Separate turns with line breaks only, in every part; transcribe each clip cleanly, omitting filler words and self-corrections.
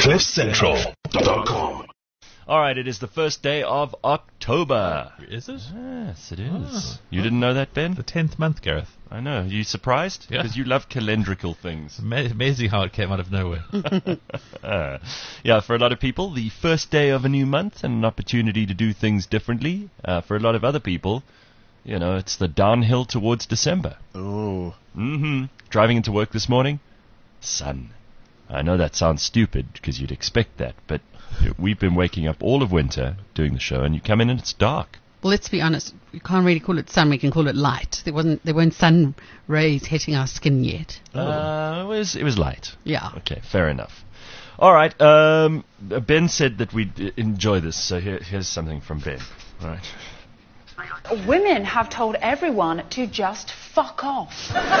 CliffCentral.com.
All right, it is the first day of October.
Is it?
Yes, it is. You didn't know that, Ben?
The 10th month, Gareth.
I know. Are you surprised?
Yeah.
Because you love calendrical things.
Amazing how it came out of nowhere.
Yeah, for a lot of people, the first day of a new month and an opportunity to do things differently. For a lot of other people, you know, it's the downhill towards December.
Oh.
Driving into work this morning, sun. I know that sounds stupid because you'd expect that, but we've been waking up all of winter doing the show, and you come in and it's dark.
Well, let's be honest. We can't really call it sun. We can call it light. There weren't sun rays hitting our skin yet.
It was light.
Yeah.
Okay, fair enough. All right. Ben said that we'd enjoy this, so here's something from Ben. All right.
Women have told everyone to just fuck off.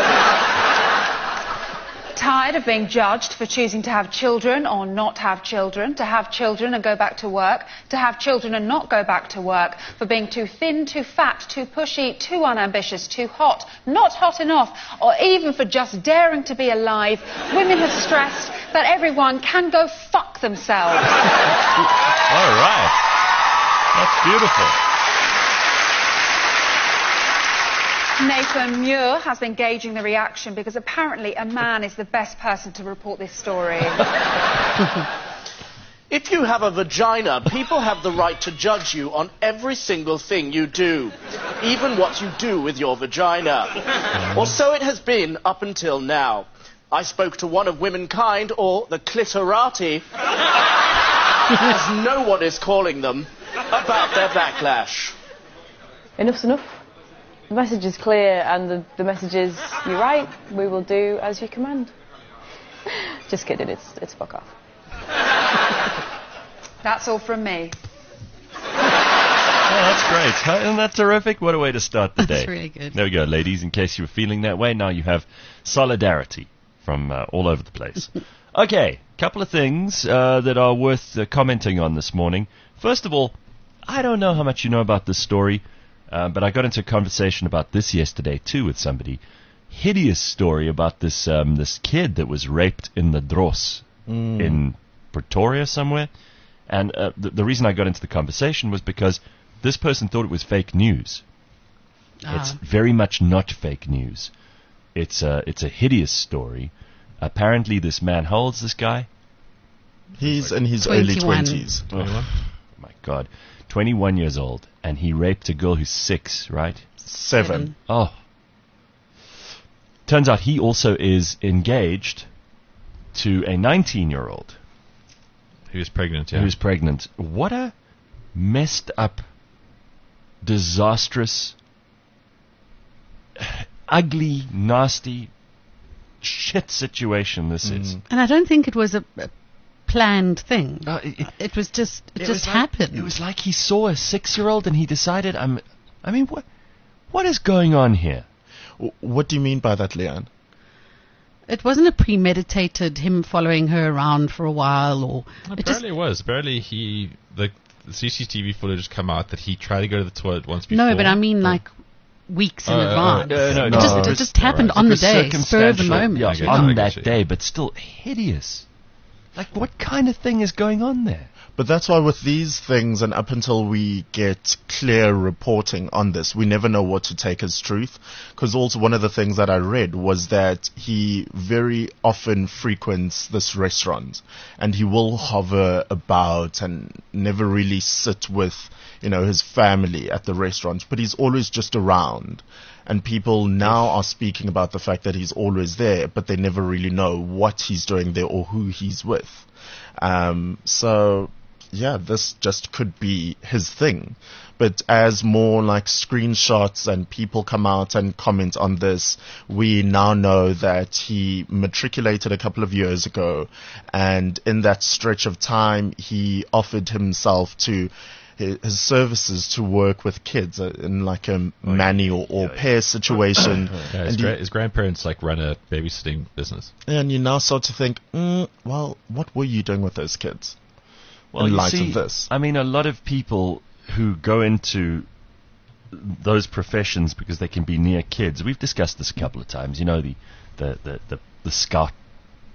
Tired of being judged for choosing to have children or not have children, to have children and go back to work, to have children and not go back to work, for being too thin, too fat, too pushy, too unambitious, too hot, not hot enough, or even for just daring to be alive, women have stressed that everyone can go fuck themselves.
All right. That's beautiful.
Nathan Muir has been gauging the reaction because apparently a man is the best person to report this story.
If you have a vagina, people have the right to judge you on every single thing you do, even what you do with your vagina. Or so it has been up until now. I spoke to one of womankind, or the clitorati, as no one is calling them, about their backlash.
Enough's enough. The message is clear, and the message is, you're right, we will do as you command. Just kidding, it's fuck off.
That's all from me.
Oh, that's great. Isn't that terrific? What a way to start the day.
That's really good.
There we go, ladies. In case you were feeling that way, now you have solidarity from all over the place. Okay, couple of things that are worth commenting on this morning. First of all, I don't know how much you know about this story, but I got into a conversation about this yesterday, too, with somebody. Hideous story about this this kid that was raped in the Dros in Pretoria somewhere. And the reason I got into the conversation was because this person thought it was fake news. It's very much not fake news. It's a hideous story. Apparently this man, how old is this guy?
He's in his
21.
early 20s.
Oh, my God. 21 years old, and he raped a girl who's 6, right?
7.
Oh. Turns out he also is engaged to a 19-year-old.
He was pregnant, yeah.
Who's pregnant. What a messed up, disastrous, ugly, nasty, shit situation this is.
And I don't think it was a planned thing. It just happened.
It was like he saw a 6-year-old and he decided, what is going on here?
What do you mean by that, Leanne?
It wasn't a premeditated him following her around for a while, or
Apparently it was. Apparently the CCTV footage has come out that he tried to go to the toilet once before.
No, but I mean like weeks in advance.
No,
it just happened on the day, spur of the moment.
Yeah,
Okay,
on
I
that
get you.
day, but still hideous. Like, what kind of thing is going on there?
But that's why with these things, and up until we get clear reporting on this, we never know what to take as truth. Because also one of the things that I read was that he very often frequents this restaurant, and he will hover about and never really sit with, his family at the restaurant, but he's always just around. And people now are speaking about the fact that he's always there, but they never really know what he's doing there or who he's with. So, yeah, this just could be his thing. But as more like screenshots and people come out and comment on this, we now know that he matriculated a couple of years ago. And in that stretch of time, he offered himself to his services to work with kids in like a nanny or au pair situation.
Yeah, his grandparents run a babysitting business.
And you now start to think, well, what were you doing with those kids?
Well,
in
you
light
see,
of this.
I mean, a lot of people who go into those professions because they can be near kids. We've discussed this a couple of times. The scout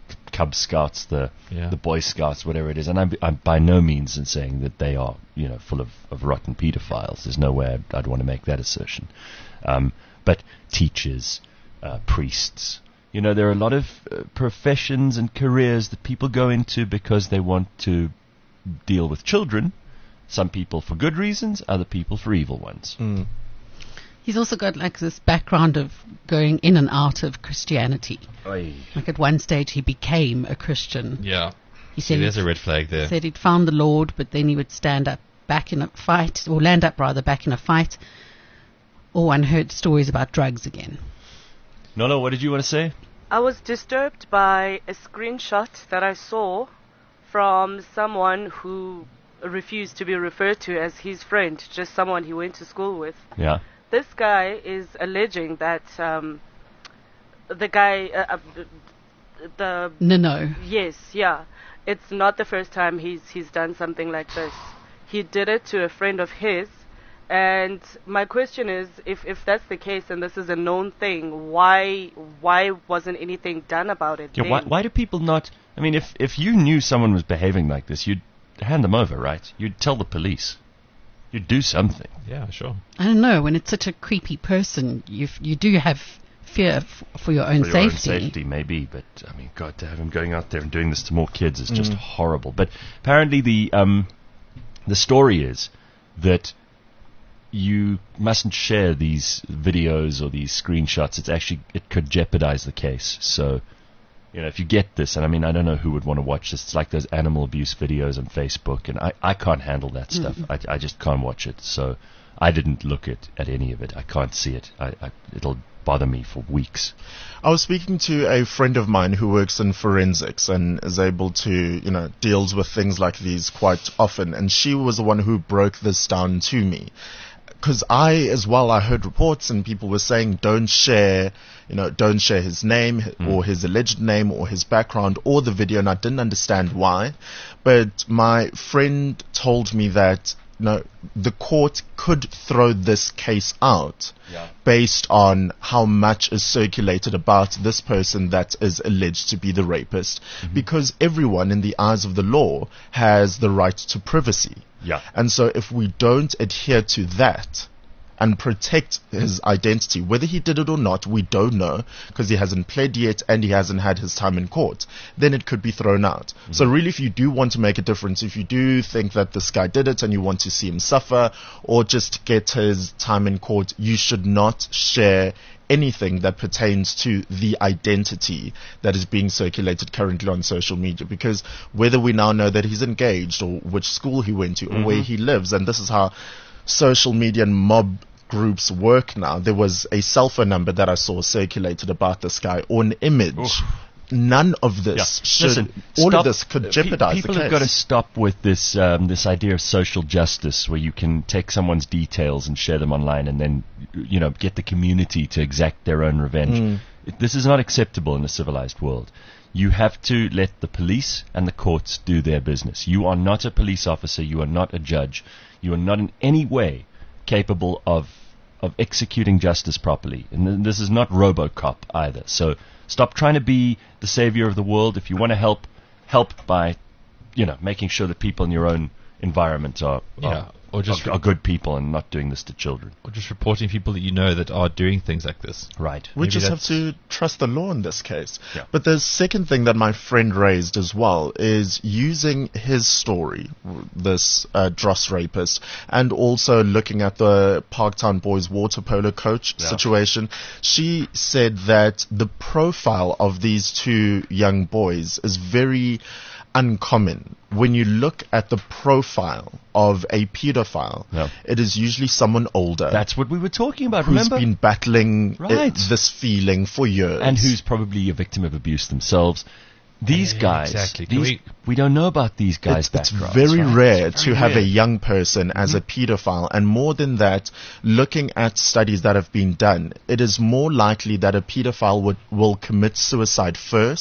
Cub Scouts, the
Yeah.
Boy Scouts, whatever it is. And I'm by no means in saying that they are, full of rotten pedophiles. There's no way I'd want to make that assertion. But teachers, priests, there are a lot of professions and careers that people go into because they want to deal with children. Some people for good reasons, other people for evil ones.
He's also got like this background of going in and out of Christianity.
Oy.
Like at one stage he became a Christian.
Yeah.
He said
There's a red flag there.
said he'd found the Lord, but then he would stand up back in a fight, or land up rather back in a fight, or one heard stories about drugs again.
No, what did you want to say?
I was disturbed by a screenshot that I saw from someone who refused to be referred to as his friend, just someone he went to school with.
Yeah.
This guy is alleging that the guy,
No.
yes, yeah, it's not the first time he's done something like this. He did it to a friend of his, and my question is, if that's the case and this is a known thing, why wasn't anything done about it?
Yeah, why do people not? I mean, if you knew someone was behaving like this, you'd hand them over, right? You'd tell the police. You'd do something.
Yeah, sure.
I don't know. When it's such a creepy person, you do have fear for your own
For your
safety.
own safety, maybe, but I mean, God, to have him going out there and doing this to more kids is just horrible. But apparently, the story is that you mustn't share these videos or these screenshots. It could jeopardize the case. So, if you get this, and I mean, I don't know who would want to watch this. It's like those animal abuse videos on Facebook, and I can't handle that stuff. I just can't watch it. So I didn't look at any of it. I can't see it. It'll bother me for weeks.
I was speaking to a friend of mine who works in forensics and is able to, deals with things like these quite often. And she was the one who broke this down to me. Because I heard reports and people were saying don't share his name or his alleged name or his background or the video, and I didn't understand why. But my friend told me that the court could throw this case out based on how much is circulated about this person that is alleged to be the rapist, because everyone in the eyes of the law has the right to privacy.
Yeah.
And so if we don't adhere to that and protect his identity, whether he did it or not, we don't know, because he hasn't pled yet and he hasn't had his time in court, then it could be thrown out. So really, if you do want to make a difference, if you do think that this guy did it and you want to see him suffer or just get his time in court, you should not share anything that pertains to the identity that is being circulated currently on social media, because whether we now know that he's engaged or which school he went to or where he lives, and this is how social media and mob groups work now. There was a cell phone number that I saw circulated about this guy or an image.
Oof.
None of this of this could jeopardize
people
the case.
have got to stop with this this idea of social justice, where you can take someone's details and share them online, and then get the community to exact their own revenge. This is not acceptable in a civilized world. You have to let the police and the courts do their business. You are not a police officer. You are not a judge. You are not in any way capable of executing justice properly. And this is not RoboCop either. So stop trying to be the savior of the world. If you want to help by, making sure that people in your own environment are good people and not doing this to children.
Or just reporting people that you know that are doing things like this.
Right.
We just have to trust the law in this case.
Yeah.
But the second thing that my friend raised as well is using his story, this dross rapist, and also looking at the Parktown Boys water polo coach situation. She said that the profile of these two young boys is very uncommon. When you look at the profile of a pedophile, it is usually someone older.
That's what we were talking about,
who's
remember?
been battling
Right.
this feeling for years.
And who's probably a victim of abuse themselves. These guys,
exactly.
we don't know about these guys'
it's
backgrounds.
very
right?
rare
It's
to
very
have a
rare.
young person as a pedophile, and more than that, looking at studies that have been done, it is more likely that a pedophile will commit suicide first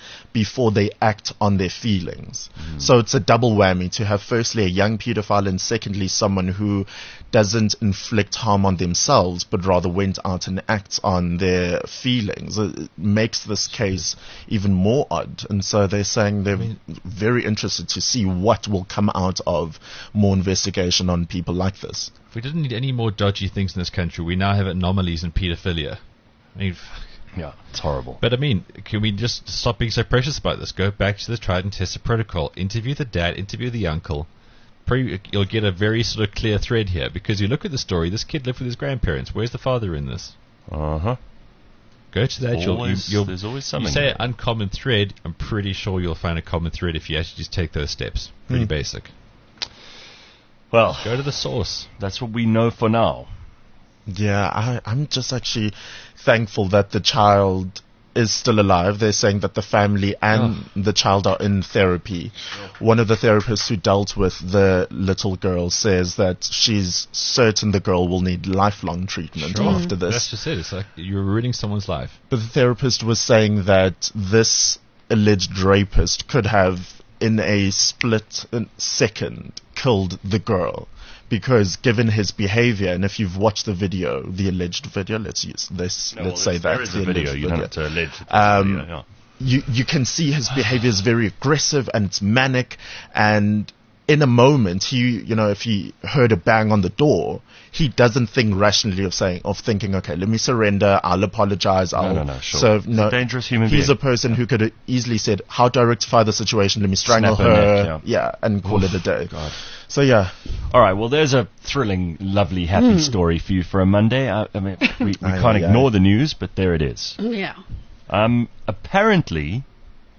before they act on their feelings. So it's a double whammy to have firstly a young pedophile and secondly someone who doesn't inflict harm on themselves but rather went out and acts on their feelings. It makes this case even more odd, and so they're saying they're very interested to see what will come out of more investigation on people like this.
If we didn't need any more dodgy things in this country, we now have anomalies in paedophilia. I mean,
Yeah, it's horrible.
but I mean, can we just stop being so precious about this? Go back to the tried and tested protocol. Interview the dad, interview the uncle. You'll get a very sort of clear thread here, because you look at the story, this kid lived with his grandparents. Where's the father in this?
Uh-huh.
Go to that.
There's always something.
You say
there.
uncommon thread, I'm pretty sure you'll find a common thread if you actually just take those steps. Pretty basic.
Well,
Go to the source.
that's what we know for now.
Yeah, I'm just actually thankful that the child is still alive. They're saying that the family and the child are in therapy. One of the therapists who dealt with the little girl says that she's certain the girl will need lifelong treatment after this.
That's just it. It's like you're ruining someone's life.
But the therapist was saying that this alleged rapist could have, in a split second, killed the girl. Because given his behavior, and if you've watched the video, the alleged video, let's say that.
There is a video. You don't have to allege it. Yeah.
You can see his behavior is very aggressive and it's manic, and in a moment, if he heard a bang on the door, he doesn't think rationally of thinking, okay, let me surrender, I'll apologize,
Sure. He's a dangerous human being.
He's a person who could have easily said, how do I rectify the situation? Let me strangle
Snap her
her,
neck,
and call it a day.
God.
So yeah.
All right, well, there's a thrilling, lovely, happy story for you for a Monday. I mean, we can't ignore the news, but there it is.
Yeah.
Apparently,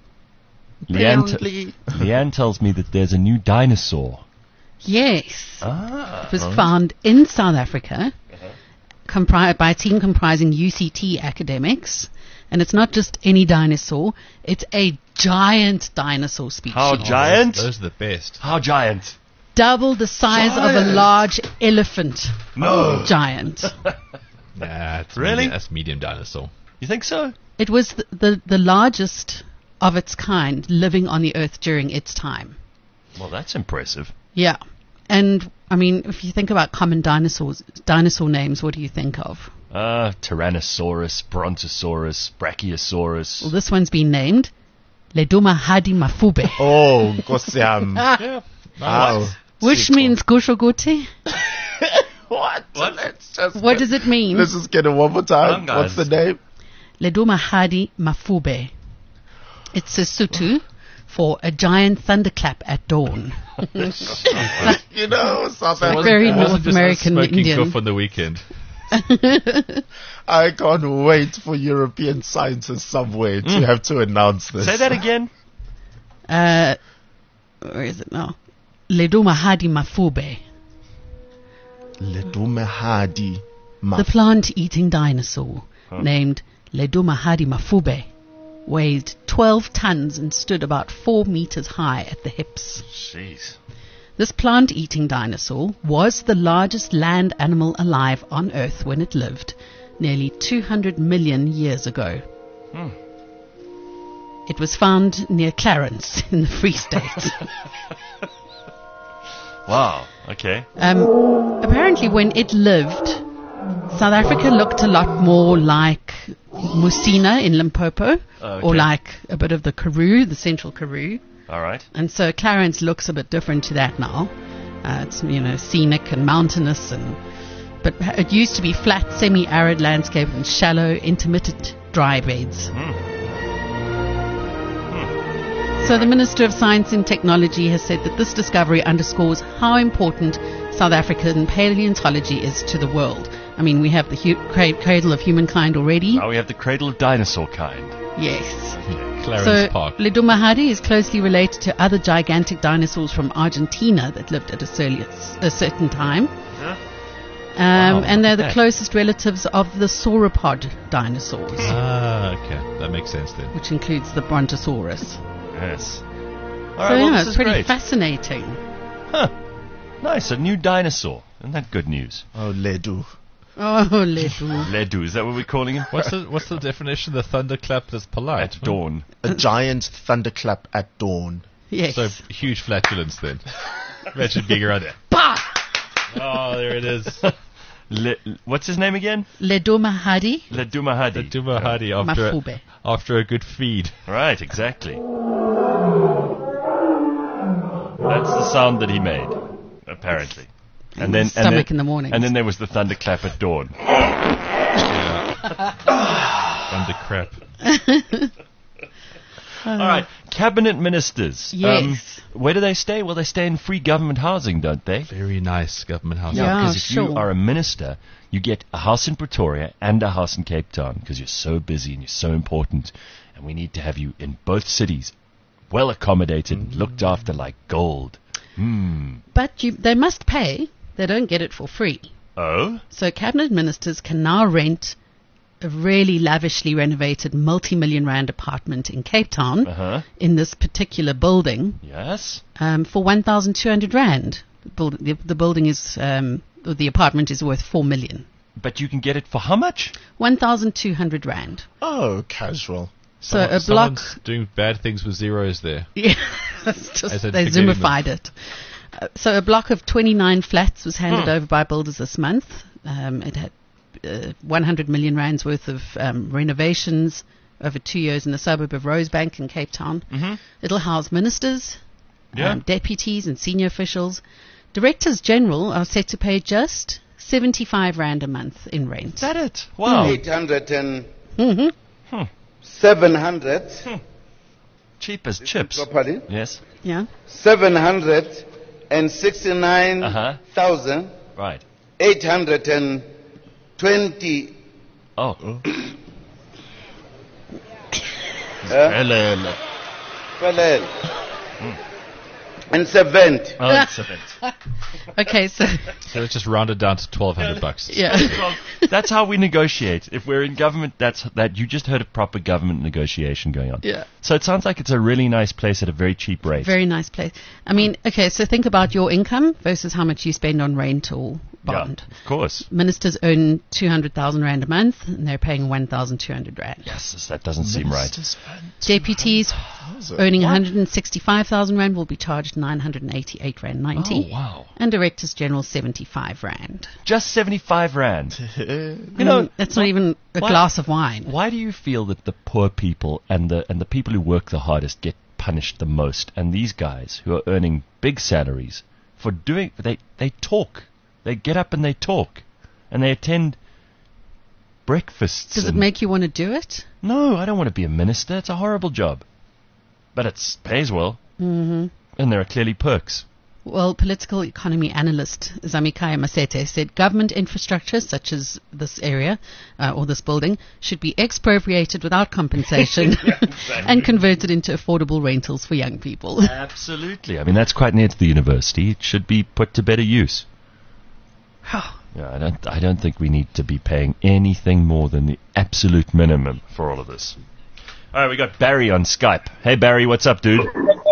Leanne tells me that there's a new dinosaur.
Yes.
Ah.
It was found in South Africa by a team comprising UCT academics. And it's not just any dinosaur, it's a giant dinosaur species.
How giant?
Those are the best.
How giant?
Double the size of a large elephant.
No.
Giant.
Nah, it's
Really?
That's medium dinosaur.
You think so?
It was the largest of its kind living on the earth during its time.
Well, that's impressive.
Yeah. And, I mean, if you think about common dinosaur names, what do you think of?
Tyrannosaurus, Brontosaurus, Brachiosaurus.
Well, this one's been named Ledumahadi Mafube.
Oh, Nkosiam.
Yeah.
Wow.
Which means Gushogote.
What?
What does it mean?
Let's just get it one more time.
Come on,
What's the name?
Ledumahadi Mafube. It's Sesotho for a giant thunderclap at dawn.
South Africa.
Very
It wasn't
North
just us
American
smoking
Indian.
goof on the weekend.
I can't wait for European scientists somewhere to have to announce this.
Say that again.
Where is it now? Ledumahadi Mafube.
Ledumahadi
The plant-eating dinosaur, named Ledumahadi Mafube, weighed 12 tons and stood about 4 meters high at the hips.
Jeez.
This plant-eating dinosaur was the largest land animal alive on Earth when it lived, nearly 200 million years ago. It was found near Clarence in the Free State.
Wow. Okay.
Apparently when it lived, South Africa looked a lot more like Musina in Limpopo, or like a bit of the Karoo, the central Karoo.
All right.
And so Clarence looks a bit different to that now. It's, scenic and mountainous, but it used to be flat, semi-arid landscape and shallow, intermittent dry beds. So the Minister of Science and Technology has said that this discovery underscores how important South African paleontology is to the world. I mean, we have the cradle of humankind already.
Now we have the cradle of dinosaur kind.
Yes.
Clarence Park.
Ledumahadi is closely related to other gigantic dinosaurs from Argentina that lived at a certain time. And they're the closest relatives of the sauropod dinosaurs,
Okay. That makes sense then.
which includes the Brontosaurus.
Yes. All
So,
right. Well, this
it's
is
pretty
great.
fascinating.
Huh. Nice. A new dinosaur. Isn't that good news?
Oh, Ledu.
Oh, Ledu.
Ledu, is that what we're calling him?
What's the definition of the thunderclap that's polite?
At dawn.
A giant thunderclap at dawn.
Yes.
So huge flatulence then. Imagine being around there.
Bah!
Oh, there it is.
What's his name again?
Ledu Mahadi.
Ledu Mahadi.
The Dumahadi
Mafube.
after a good feed.
Right, exactly. That's the sound that he made, apparently. And then
Stomach in the morning.
And then there was the thunderclap at dawn.
Thundercrap.
All right, cabinet ministers.
Yes.
Where do they stay? Well, they stay in free government housing, don't they?
Very nice government housing.
Yeah.
Because if you
sure.
are a minister, you get a house in Pretoria and a house in Cape Town because you're so busy and you're so important. And we need to have you in both cities, well accommodated, looked after like gold.
But they must pay. They don't get it for free.
Oh?
So cabinet ministers can now rent a really lavishly renovated multi-million rand apartment in Cape Town in this particular building
Yes?
for 1,200 rand. The building is, or the apartment is worth 4 million.
But you can get it for how much?
1,200 rand.
Oh, casual.
So a block.
Someone's doing bad things with zeros there.
Yeah, that's just,
As in
they
forgetting
zoomified it. So a block of 29 flats was handed over by builders this month. It had 100 million rands worth of renovations over 2 years in the suburb of Rosebank in Cape Town. It'll house ministers, deputies and senior officials. Directors General are set to pay just 75 rand a month in rent.
Is that it? Wow.
800 and
Mm-hmm.
700
Cheap as chips.
properly.
Yes.
Yeah.
769,820
Right. Oh. Hello.
and 70.
Oh, it's a bit.
Okay, so
So let's just round it down to $1,200.
yeah.
That's how we negotiate. If we're in government, that you just heard a proper government negotiation going on.
Yeah.
So it sounds like it's a really nice place at a very cheap rate.
Very nice place. I mean, okay, so think about your income versus how much you spend on rent or bond.
Yeah, of course.
Ministers earn 200,000 rand a month, and they're paying 1,200 rand.
Yes, that doesn't seem right.
Deputies earning 165,000 rand will be charged 988 rand 90.
Oh, wow.
And directors general 75 rand.
Just 75 rand.
You know, that's not even a glass of wine.
Why do you feel that the poor people and the people who work the hardest get punished the most, and these guys who are earning big salaries for doing they talk. They get up and they talk, and they attend breakfasts.
Does it make you want to do it?
No, I don't want to be a minister. It's a horrible job. But it pays well. Mm-hmm. And there are clearly perks.
Well, political economy analyst Zamikaya Masete said government infrastructure such as this area or this building should be expropriated without compensation and converted into affordable rentals for young people.
Absolutely. I mean, that's quite near to the university. It should be put to better use. Yeah, I don't think we need to be paying anything more than the absolute minimum for all of this. All right, we got Barry on Skype. Hey, Barry, what's up, dude?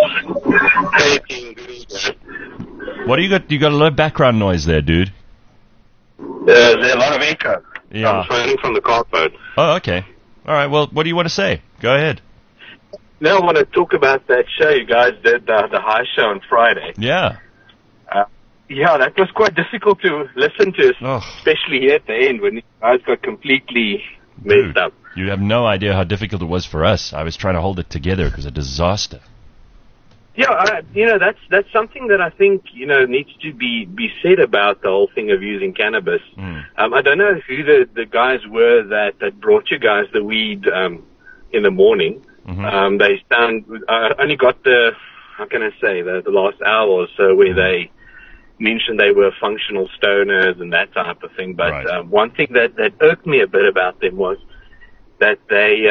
What do you got? You got a lot of background noise there, dude.
There's a lot of echo.
Yeah.
I'm phoning from the car phone.
Oh, okay. All right. Well, what do you want to say? Go ahead.
Now I want to talk about that show you guys did, the High Show on Friday.
Yeah.
Yeah, that was quite difficult to listen to, especially here at the end when you guys got completely messed up.
You have no idea how difficult it was for us. I was trying to hold it together. It was a disaster.
Yeah, that's something that I think, needs to be said about the whole thing of using cannabis. I don't know who the guys were that brought you guys the weed in the morning. Mm-hmm. They only got the last hour or so where they mentioned they were functional stoners and that type of thing. But
right.
One thing that irked me a bit about them was that they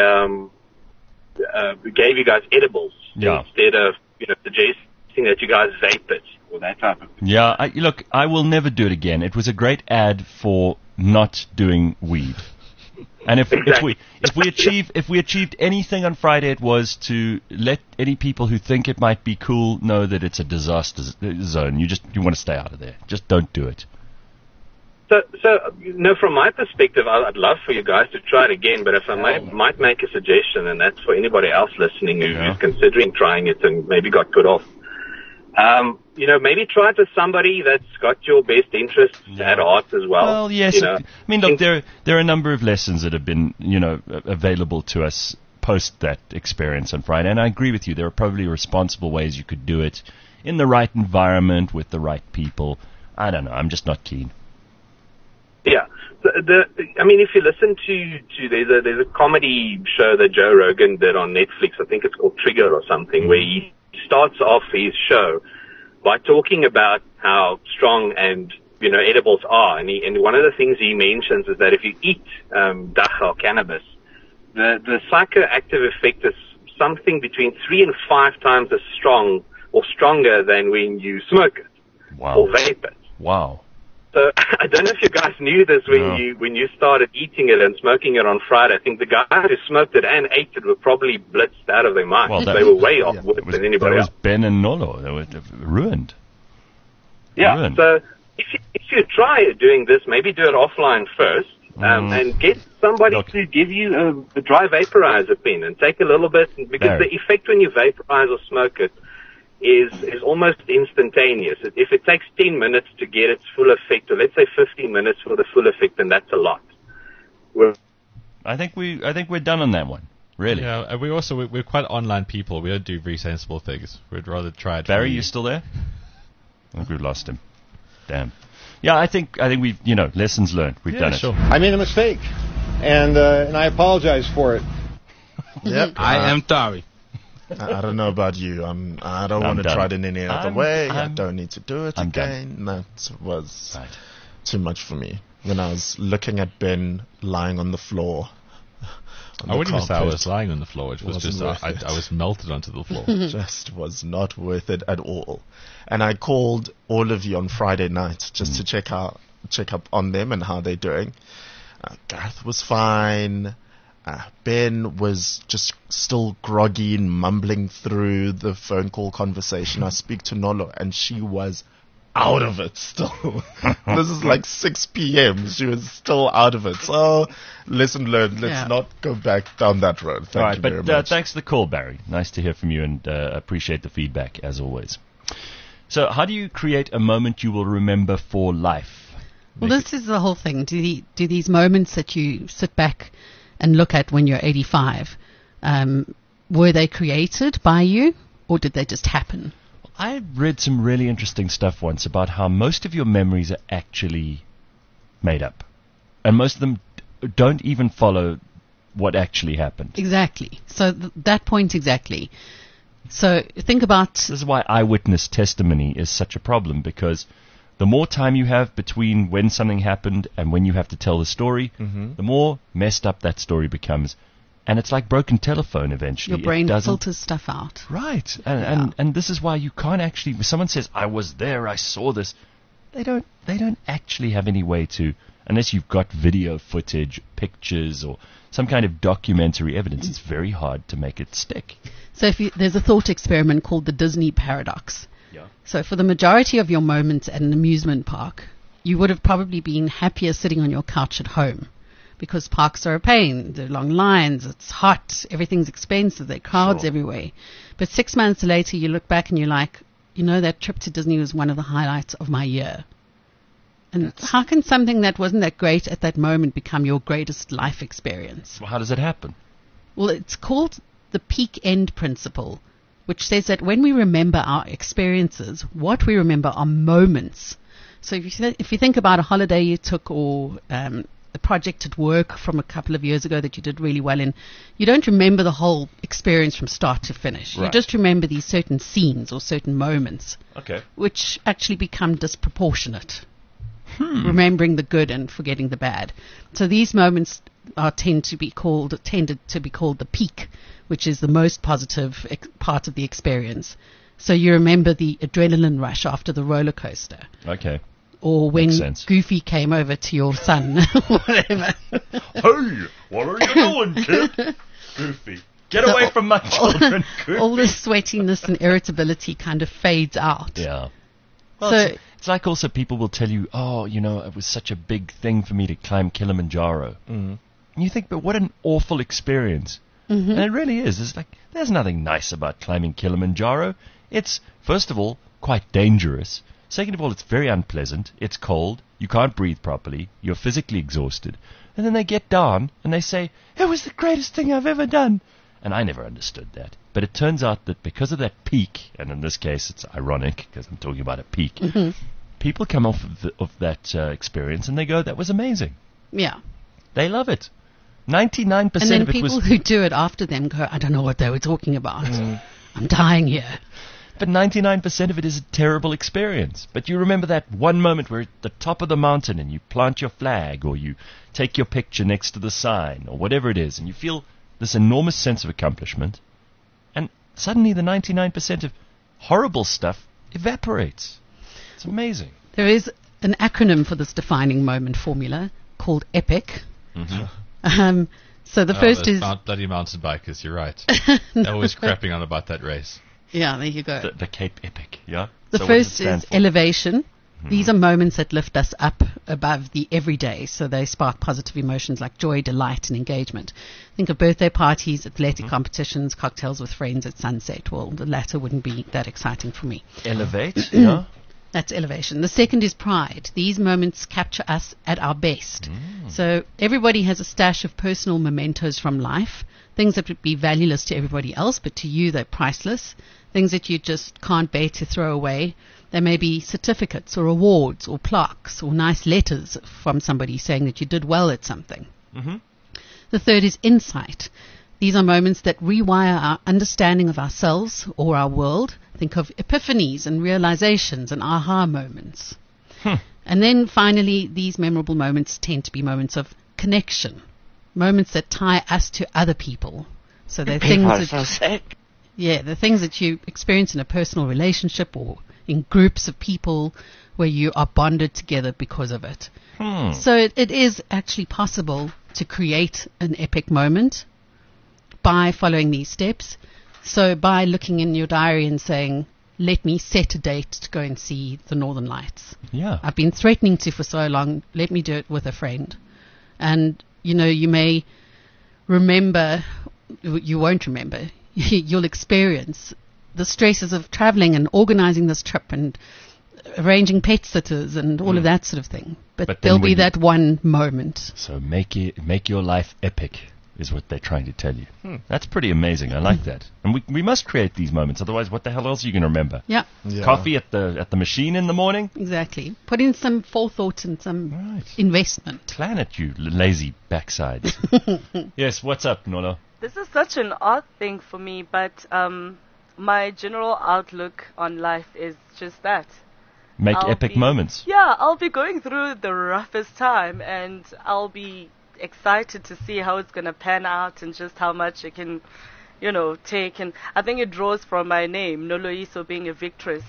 gave you guys edibles instead of suggesting that you guys vape it or that type of thing.
Yeah, look, I will never do it again. It was a great ad for not doing weed. And if we achieved anything on Friday, it was to let any people who think it might be cool know that it's a disaster zone. You want to stay out of there. Just don't do it.
So, from my perspective, I'd love for you guys to try it again, but if I might make a suggestion, and that's for anybody else listening who's considering trying it and maybe got put off, maybe try it with somebody that's got your best interests at heart as well.
Well, yes. I mean, look, there are a number of lessons that have been, available to us post that experience on Friday, and I agree with you. There are probably responsible ways you could do it in the right environment with the right people. I don't know. I'm just not keen.
Yeah. If you listen to there's a comedy show that Joe Rogan did on Netflix. I think it's called Trigger or something, where he starts off his show by talking about how strong and edibles are, and one of the things he mentions is that if you eat dacha or cannabis, the psychoactive effect is something between 3 and 5 times as strong or stronger than when you smoke it or vape it.
Wow.
So I don't know if you guys knew this when you started eating it and smoking it on Friday. I think the guys who smoked it and ate it were probably blitzed out of their minds.
Well,
they were way off with it than anybody else.
That was Ben and Nolo. They were ruined.
Yeah.
Ruined.
So if you try doing this, maybe do it offline first, and get somebody to give you a dry vaporizer pen and take a little bit, because the effect when you vaporize or smoke it is almost instantaneous. If it takes 10 minutes to get its full effect, or let's say 15 minutes for the full effect, then that's a lot.
I think we're done on that one. Really.
Yeah, we're quite online people. We don't do very sensible things. We'd rather try it.
Barry, you still there? I think we've lost him. Damn. Yeah, I think we've lessons learned. We've done it.
Sure.
I made a mistake, and I apologize for it.
Yep.
I am sorry.
I don't know about you. I don't want to try it in any other way. I don't need to do it again. That was too much for me. When I was looking at Ben lying on the floor.
I wouldn't even say I was lying on the floor. It was just I was melted onto the floor.
Just was not worth it at all. And I called all of you on Friday night just to check up on them and how they're doing. Gareth was fine. Ben was just still groggy and mumbling through the phone call conversation. I speak to Nolo, and she was out of it still. This is like 6 p.m. She was still out of it. So, lesson learned. Let's not go back down that road. Thank you very much.
Thanks for the call, Barry. Nice to hear from you, and appreciate the feedback, as always. So, how do you create a moment you will remember for life?
Well, this is the whole thing. Do these moments that you sit back and look at when you're 85, were they created by you, or did they just happen?
I read some really interesting stuff once about how most of your memories are actually made up. And most of them don't even follow what actually happened.
Exactly. So that point exactly. So think about...
This is why eyewitness testimony is such a problem, because the more time you have between when something happened and when you have to tell the story, the more messed up that story becomes. And it's like broken telephone eventually.
Your brain filters stuff out.
Right. And this is why you can't actually... When someone says, I was there, I saw this, they don't actually have any way to... Unless you've got video footage, pictures, or some kind of documentary evidence, it's very hard to make it stick.
So there's a thought experiment called the Disney paradox.
Yeah.
So for the majority of your moments at an amusement park, you would have probably been happier sitting on your couch at home. Because parks are a pain. There are long lines, it's hot, everything's expensive, there are crowds everywhere. But 6 months later, you look back and you're like, that trip to Disney was one of the highlights of my year. And how can something that wasn't that great at that moment become your greatest life experience?
Well, how does it happen? Well,
it's called the peak end principle, which says that when we remember our experiences, what we remember are moments. So if you think about a holiday you took, or a project at work from a couple of years ago that you did really well in, you don't remember the whole experience from start to finish. Right. You just remember these certain scenes or certain moments, which actually become disproportionate. Remembering the good and forgetting the bad. So these moments tended to be called the peak, which is the most positive part of the experience. So you remember the adrenaline rush after the roller coaster.
Okay.
Or when Goofy came over to your son, whatever.
Hey, what are you doing, kid? Goofy, get away from my children, Goofy.
All the sweatiness and irritability kind of fades out.
Yeah. Well,
So
it's like also people will tell you, oh, it was such a big thing for me to climb Kilimanjaro. And you think, but what an awful experience. And it really is. It's like, there's nothing nice about climbing Kilimanjaro. It's, first of all, quite dangerous. Second of all, it's very unpleasant. It's cold. You can't breathe properly. You're physically exhausted. And then they get down and they say, it was the greatest thing I've ever done. And I never understood that. But it turns out that because of that peak, and in this case it's ironic because I'm talking about a peak, people come off of that experience and they go, that was amazing.
yeah.
They love it. 99%
And then
of it
people
was...
who do it after them go, I don't know what they were talking about. I'm dying here.
But 99% of it is a terrible experience. But you remember that one moment where at the top of the mountain and you plant your flag or you take your picture next to the sign or whatever it is and you feel this enormous sense of accomplishment and suddenly the 99% of horrible stuff evaporates. It's amazing.
There is an acronym for this defining moment formula called EPIC. So the first is...
bloody mountain bikers, you're right. They're always crapping on about that race.
Yeah, there you go.
The Cape Epic, yeah?
The
So what does it
first
stand
is
for?
elevation. These are moments that lift us up above the everyday, so they spark positive emotions like joy, delight, and engagement. Think of birthday parties, athletic competitions, cocktails with friends at sunset. Well, the latter wouldn't be that exciting for me.
Elevate, yeah?
That's elevation. The second is pride. These moments capture us at our best. So everybody has a stash of personal mementos from life, things that would be valueless to everybody else, but to you they're priceless, things that you just can't bear to throw away. There may be certificates or awards or plaques or nice letters from somebody saying that you did well at something. The third is insight. These are moments that rewire our understanding of ourselves or our world. Think of epiphanies and realizations and aha moments. And then finally, these memorable moments tend to be moments of connection, moments that tie us to other people. So they're things that, the things that you experience in a personal relationship or in groups of people where you are bonded together because of it. So it is actually possible to create an epic moment by following these steps. So by looking in your diary and saying, let me set a date to go and see the Northern Lights.
Yeah.
I've been threatening to for so long. Let me do it with a friend. And, you may remember, you won't remember, you'll experience the stresses of traveling and organizing this trip and arranging pet sitters and all of that sort of thing. But there'll be that one moment.
So make your life epic is what they're trying to tell you. That's pretty amazing. I like that. And we must create these moments. Otherwise, what the hell else are you going to remember?
Yeah.
Coffee at the machine in the morning?
Exactly. Put in some forethought and some investment.
Plan it, you lazy backsides. Yes, what's up, Nolo?
This is such an odd thing for me, but my general outlook on life is just that.
Make epic moments.
Yeah, I'll be going through the roughest time, and I'll be excited to see how it's going to pan out and just how much it can, take. And I think it draws from my name, Noloyiso, being a victress.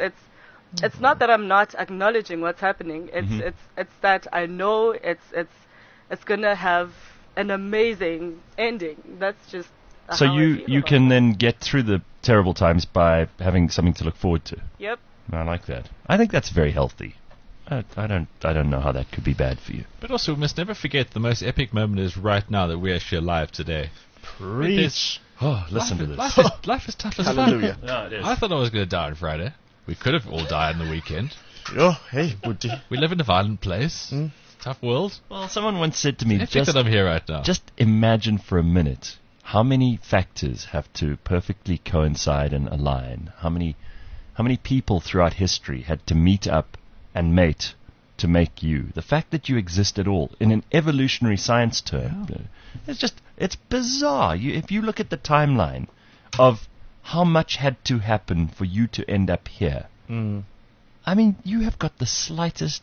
It's not that I'm not acknowledging what's happening. It's that I know it's going to have an amazing ending. That's just
so
how
you can then get through the terrible times by having something to look forward to.
Yep.
I like that. I think that's very healthy. I don't know how that could be bad for you.
But also, we must never forget the most epic moment is right now that we're actually alive today.
Preach.
Listen to this.
Life is tough as
Hallelujah.
fuck.
No, it is.
I thought I was going to die on Friday. We could have all died on the weekend.
Hey, Buddhi.
We live in a violent place. Tough world.
Well, someone once said to me,
It's epic that I'm here right now.
Just imagine for a minute how many factors have to perfectly coincide and align. How many people throughout history had to meet up and mate to make you. The fact that you exist at all, in an evolutionary science term, it's bizarre. If you look at the timeline of how much had to happen for you to end up here, I mean, you have got the slightest,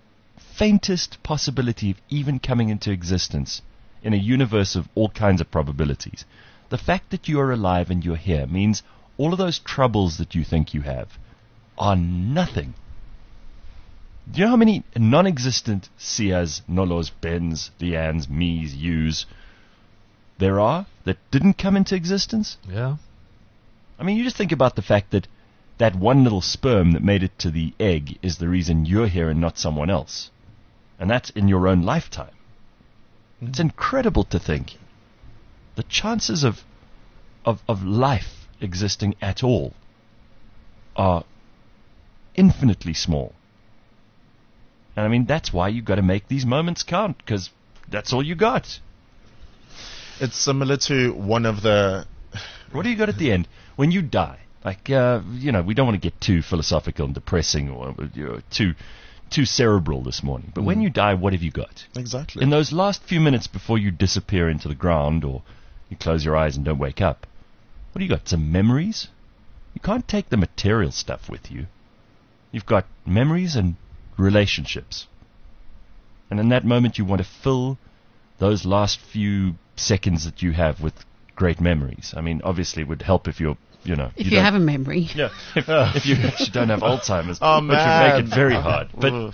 faintest possibility of even coming into existence in a universe of all kinds of probabilities. The fact that you are alive and you're here means all of those troubles that you think you have are nothing. Do you know how many non-existent Sias, Nolos, Bens, Leannes, me's, you's there are that didn't come into existence?
Yeah.
I mean, you just think about the fact that that one little sperm that made it to the egg is the reason you're here and not someone else. And that's in your own lifetime. It's incredible to think. The chances of life existing at all are infinitely small. And I mean, that's why you've got to make these moments count, because that's all you got.
It's similar to one of the...
What do you got at the end? When you die, like, we don't want to get too philosophical and depressing or too cerebral this morning. But when you die, what have you got?
Exactly.
In those last few minutes before you disappear into the ground or you close your eyes and don't wake up, what do you got? Some memories? You can't take the material stuff with you. You've got memories and relationships. And in that moment, you want to fill those last few seconds that you have with great memories. I mean, obviously, it would help if you're,
if you have a memory.
Yeah. If you actually don't have Alzheimer's,
Oh,
which would make it very hard.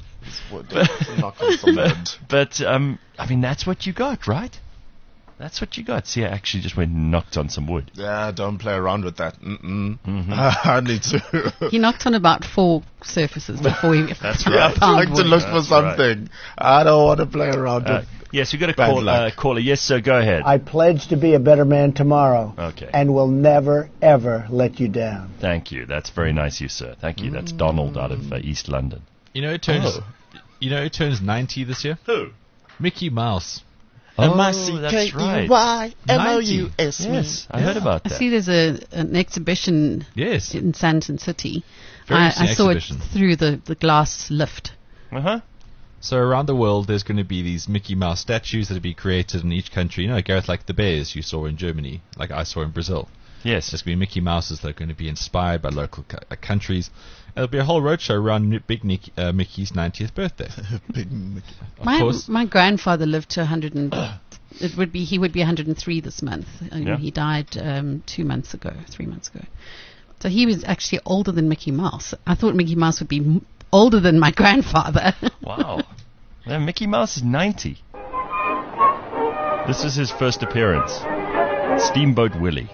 But I mean, that's what you got, right? That's what you got. See, I actually just went and knocked on some wood.
Yeah, don't play around with that. I need to.
He knocked on about 4 surfaces before he
That's right.
I like to look for something. I don't want to play around with
Yes, you've got a caller. Yes, sir, go ahead.
I pledge to be a better man tomorrow.
Okay.
And will never, ever let you down.
Thank you. That's very nice of you, sir. Thank you. That's Donald out of East London.
You know, who turns 90 this year?
Who?
Mickey Mouse.
Oh, that's right.
MOUS.
Yes, I heard about that.
I see there's an exhibition in Sandton City. I saw it through the glass lift.
Uh-huh.
So around the world, there's going to be these Mickey Mouse statues that will be created in each country. You know, Gareth, like the bears you saw in Germany, like I saw in Brazil.
Yes.
There's going to be Mickey Mouses that are going to be inspired by local countries. And there'll be a whole roadshow around Big Mickey's 90th birthday.
Big Mickey.
My grandfather lived to 100 and he would be 103 this month. He died 3 months ago. So he was actually older than Mickey Mouse. I thought Mickey Mouse would be older than my grandfather.
Wow. Yeah, Mickey Mouse is 90. This is his first appearance. Steamboat Willie.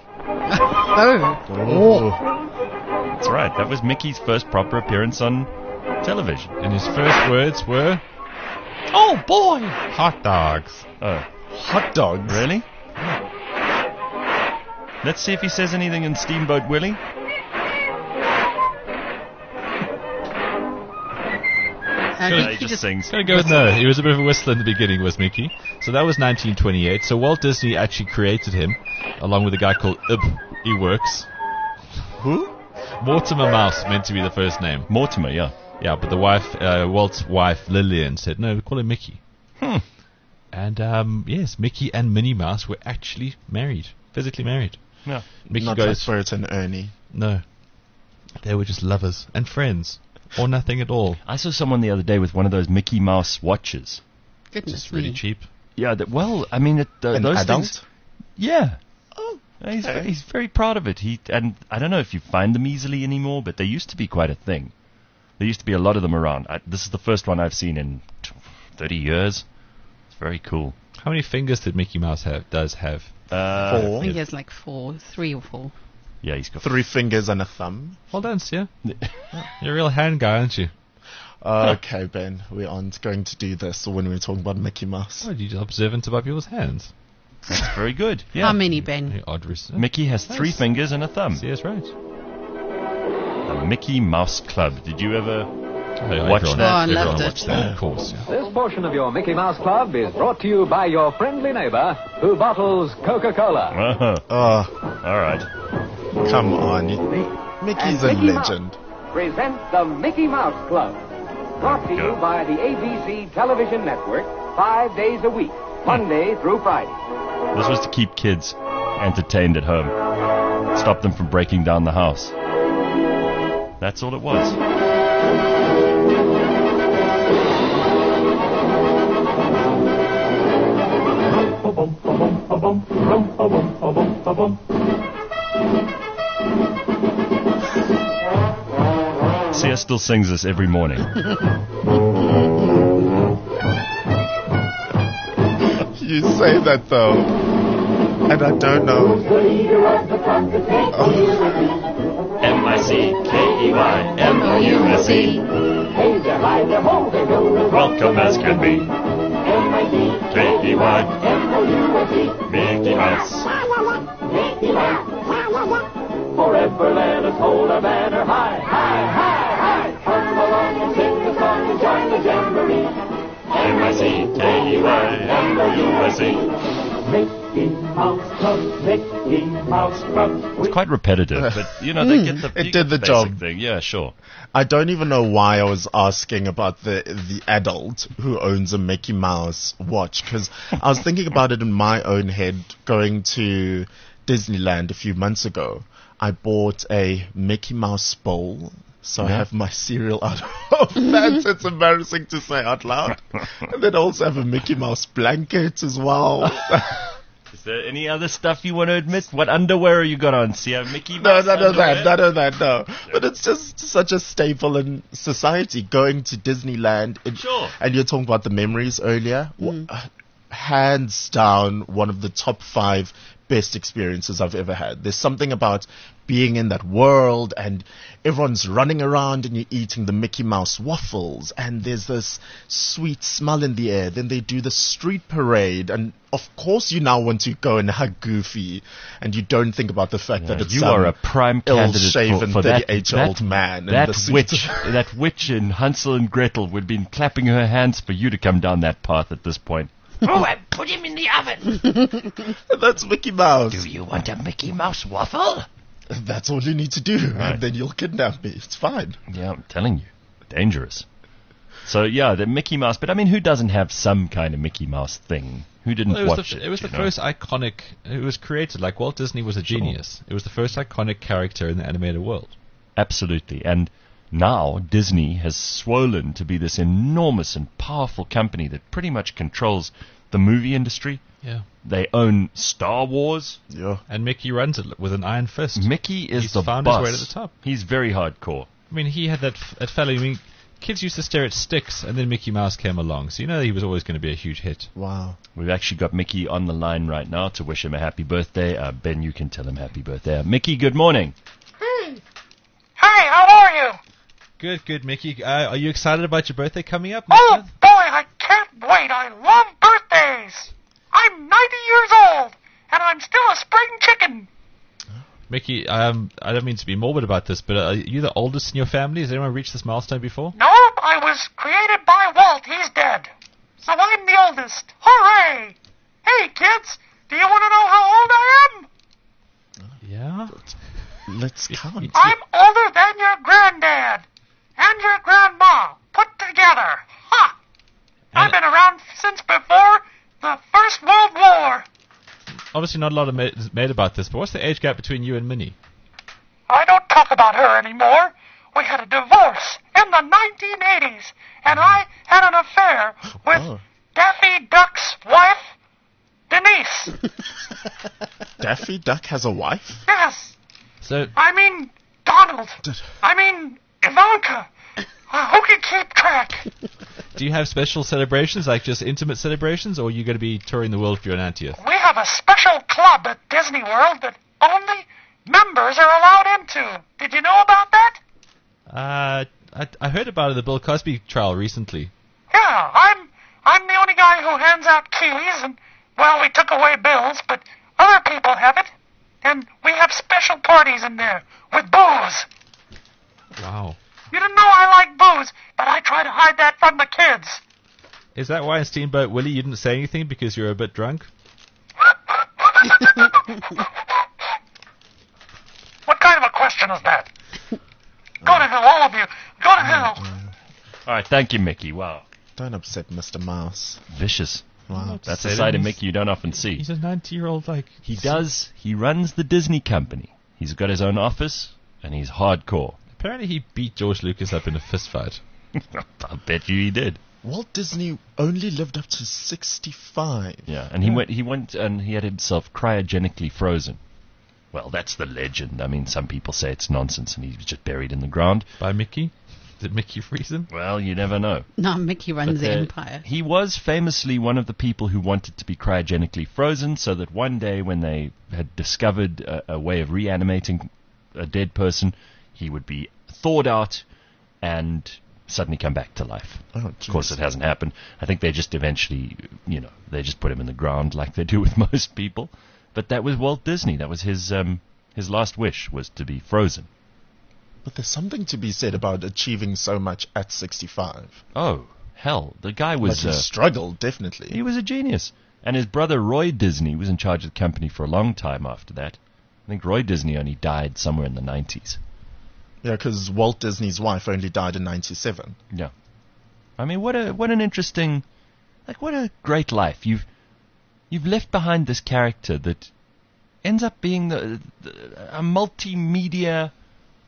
Oh.
That's right. That was Mickey's first proper appearance on television.
And his first words were,
"Oh boy,
hot dogs."
Oh,
hot dogs.
Really? Let's see if he says anything in Steamboat Willie. He just sings.
Gotta go with no. He was a bit of a whistler in the beginning, was Mickey. So that was 1928. So Walt Disney actually created him, along with a guy called He Works.
Who?
Mortimer Mouse meant to be the first name.
Mortimer, yeah.
Yeah, but the wife, Walt's wife, Lillian, said, no, we call him Mickey. And, yes, Mickey and Minnie Mouse were actually married. Physically married.
Yeah.
Mickey not like Bert and Ernie.
No. They were just lovers and friends. Or nothing at all.
I saw someone the other day with one of those Mickey Mouse watches.
Goodness
Just really cheap.
Yeah, those
adult?
things. Yeah. Oh, he's very proud of it. And I don't know if you find them easily anymore, but they used to be quite a thing. There used to be a lot of them around. This is the first one I've seen in 30 years. It's very cool.
How many fingers did Mickey Mouse does have?
4.
I think he has like 3 or 4.
Yeah, he's got
3 fingers and a thumb.
Well done, yeah. You're a real hand guy, aren't you?
Okay, Ben, we aren't going to do this when we're talking about Mickey Mouse.
Oh, you're observant about people's hands.
That's very good. Yeah.
How many, Ben?
Mickey has 3 fingers and a thumb.
See, that's right.
The Mickey Mouse Club. Did you ever watch that?
Oh, I loved it.
Of course. Yeah.
This portion of your Mickey Mouse Club is brought to you by your friendly neighbor who bottles Coca-Cola.
All right.
Come on. Mickey's a legend.
Present the Mickey Mouse Club. Brought to you by the ABC Television Network 5 days a week, Monday through Friday.
This was to keep kids entertained at home. Stop them from breaking down the house. That's all it was. Sia still sings this every morning.
You say that though, and I don't know.
M-I-C-K-E-Y-M-O-U-S-E.
Hey there, hi there, ho there, go there.
Welcome as can be.
M-I-C-K-E-Y M-O-U-S-E.
Mickey Mouse.
Mickey Mouse. Forever let us hold our banner high, high, high, high. Come along and sing the song and join the jamboree.
M-I-C-K-E-Y-M-O-U-S-E.
Mickey Mouse Club, Mickey Mouse Club.
It's quite repetitive, but you know they get the
it did the
basic
job.
thing. Yeah, sure.
I don't even know why I was asking about the adult who owns a Mickey Mouse watch, because I was thinking about it in my own head going to Disneyland a few months ago. I bought a Mickey Mouse bowl, so I have my cereal out of that. It's embarrassing to say out loud. And then I also have a Mickey Mouse blanket as well.
Is there any other stuff you want to admit? What underwear you got on? See, Mickey Mouse
None of
underwear?
that. But it's just such a staple in society. Going to Disneyland,
Sure.
And you're talking about the memories earlier. Hands down, one of the top 5 best experiences I've ever had. There's something about being in that world and everyone's running around and you're eating the Mickey Mouse waffles and there's this sweet smell in the air. Then they do the street parade and of course you now want to go and hug Goofy and you don't think about the fact that it's
you are a prime candidate
ill-shaven
for that
38-year-old man. in
That
the suit.
that witch in Hansel and Gretel would have been clapping her hands for you to come down that path at this point.
Oh, and put him in the oven.
That's Mickey Mouse.
Do you want a Mickey Mouse waffle?
That's all you need to do,
Right.
and then you'll kidnap me. It's fine.
Yeah, I'm telling you. Dangerous. So, yeah, the Mickey Mouse. But, I mean, who doesn't have some kind of Mickey Mouse thing? Who didn't watch it?
It was the
you know?
first iconic. It was created like Walt Disney was a genius. It was the first iconic character in the animated world.
Absolutely. And now Disney has swollen to be this enormous and powerful company that pretty much controls the movie industry.
Yeah.
They own Star Wars.
Yeah.
And Mickey runs it with an iron fist.
Mickey is
He's
the
found
boss.
his way to the top.
He's very hardcore.
I mean, he had that fellow. I mean, kids used to stare at sticks, and then Mickey Mouse came along. So you know he was always going to be a huge hit.
Wow.
We've actually got Mickey on the line right now to wish him a happy birthday. Ben, you can tell him happy birthday. Mickey, good morning.
Hey. Hi, how are you?
Good, Mickey. Are you excited about your birthday coming up?
Oh, boy, I can't wait. I love birthdays. I'm 90 years old, and I'm still a spring chicken.
Mickey, I don't mean to be morbid about this, but are you the oldest in your family? Has anyone reached this milestone before?
Nope, I was created by Walt. He's dead. So I'm the oldest. Hooray! Hey, kids, do you want to know how old I am?
Yeah?
Let's count.
I'm older than your granddad and your grandma put together. Ha! I've been around since before the First World War.
Obviously not a lot of made about this, but what's the age gap between you and Minnie?
I don't talk about her anymore. We had a divorce in the 1980s, and I had an affair with Daffy Duck's wife, Denise.
Daffy Duck has a wife?
Yes.
So
I mean, Donald. I mean, Ivanka. Who can keep track?
do you have special celebrations, like just intimate celebrations, or are you going to be touring the world for your 90th?
We have a special club at Disney World that only members are allowed into. Did you know about that?
I heard about it in the Bill Cosby trial recently.
Yeah, I'm the only guy who hands out keys, and, well, we took away bills, but other people have it. And we have special parties in there with booze.
Wow.
You didn't know I like booze, but I try to hide that from the kids.
Is that why in Steamboat Willie you didn't say anything because you were a bit drunk?
What kind of a question is that? Go to hell, all of you. Go to hell.
All right, thank you, Mickey. Wow.
Don't upset Mr. Mouse.
Vicious.
Wow.
That's a side of Mickey you don't often see.
He's a 90-year-old, like...
He runs the Disney company. He's got his own office, and he's hardcore.
Apparently he beat George Lucas up in a fist fight.
I'll bet you he did.
Walt Disney only lived up to 65.
Yeah, and he went and he had himself cryogenically frozen. Well, that's the legend. I mean, some people say it's nonsense, and he was just buried in the ground.
By Mickey? Did Mickey freeze him?
Well, you never know.
No, Mickey runs the empire.
He was famously one of the people who wanted to be cryogenically frozen, so that one day when they had discovered a way of reanimating a dead person, he would be thawed out and suddenly come back to life.
Oh,
of course, it hasn't happened. I think they just eventually, they just put him in the ground like they do with most people. But that was Walt Disney. That was his last wish, was to be frozen.
But there's something to be said about achieving so much at 65.
Oh, hell. The guy was...
Like he struggled, definitely.
He was a genius. And his brother Roy Disney was in charge of the company for a long time after that. I think Roy Disney only died somewhere in the 90s.
Yeah, because Walt Disney's wife only died in 97.
Yeah. I mean, what an interesting... what a great life. You've left behind this character that ends up being a multimedia...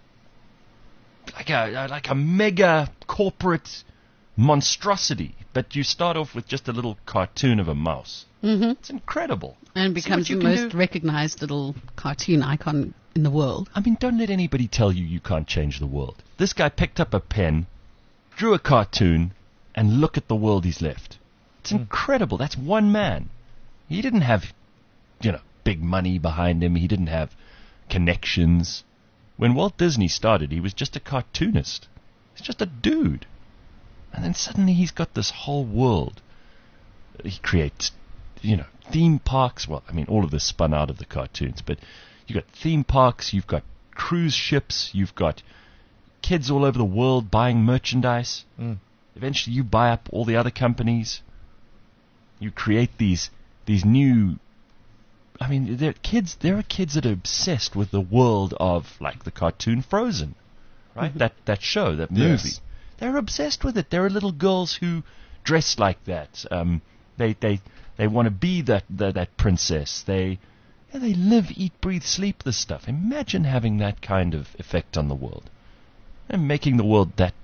Like a mega corporate monstrosity, but you start off with just a little cartoon of a mouse.
Mm-hmm.
It's incredible.
And becomes the most recognized little cartoon icon in the world.
I mean, don't let anybody tell you can't change the world. This guy picked up a pen, drew a cartoon, and look at the world he's left. It's incredible. That's one man. He didn't have, big money behind him. He didn't have connections. When Walt Disney started, he was just a cartoonist. He's just a dude. And then suddenly he's got this whole world. He creates, theme parks. Well, I mean, all of this spun out of the cartoons. But you've got theme parks, you've got cruise ships, you've got kids all over the world buying merchandise. Eventually you buy up all the other companies. You create these new... I mean, there are kids that are obsessed with the world of, like, the cartoon Frozen, right?
Mm-hmm.
That show, that movie.
Yes.
They're obsessed with it. There are little girls who dress like that. They want to be that princess. They live, eat, breathe, sleep this stuff. Imagine having that kind of effect on the world, and making the world that.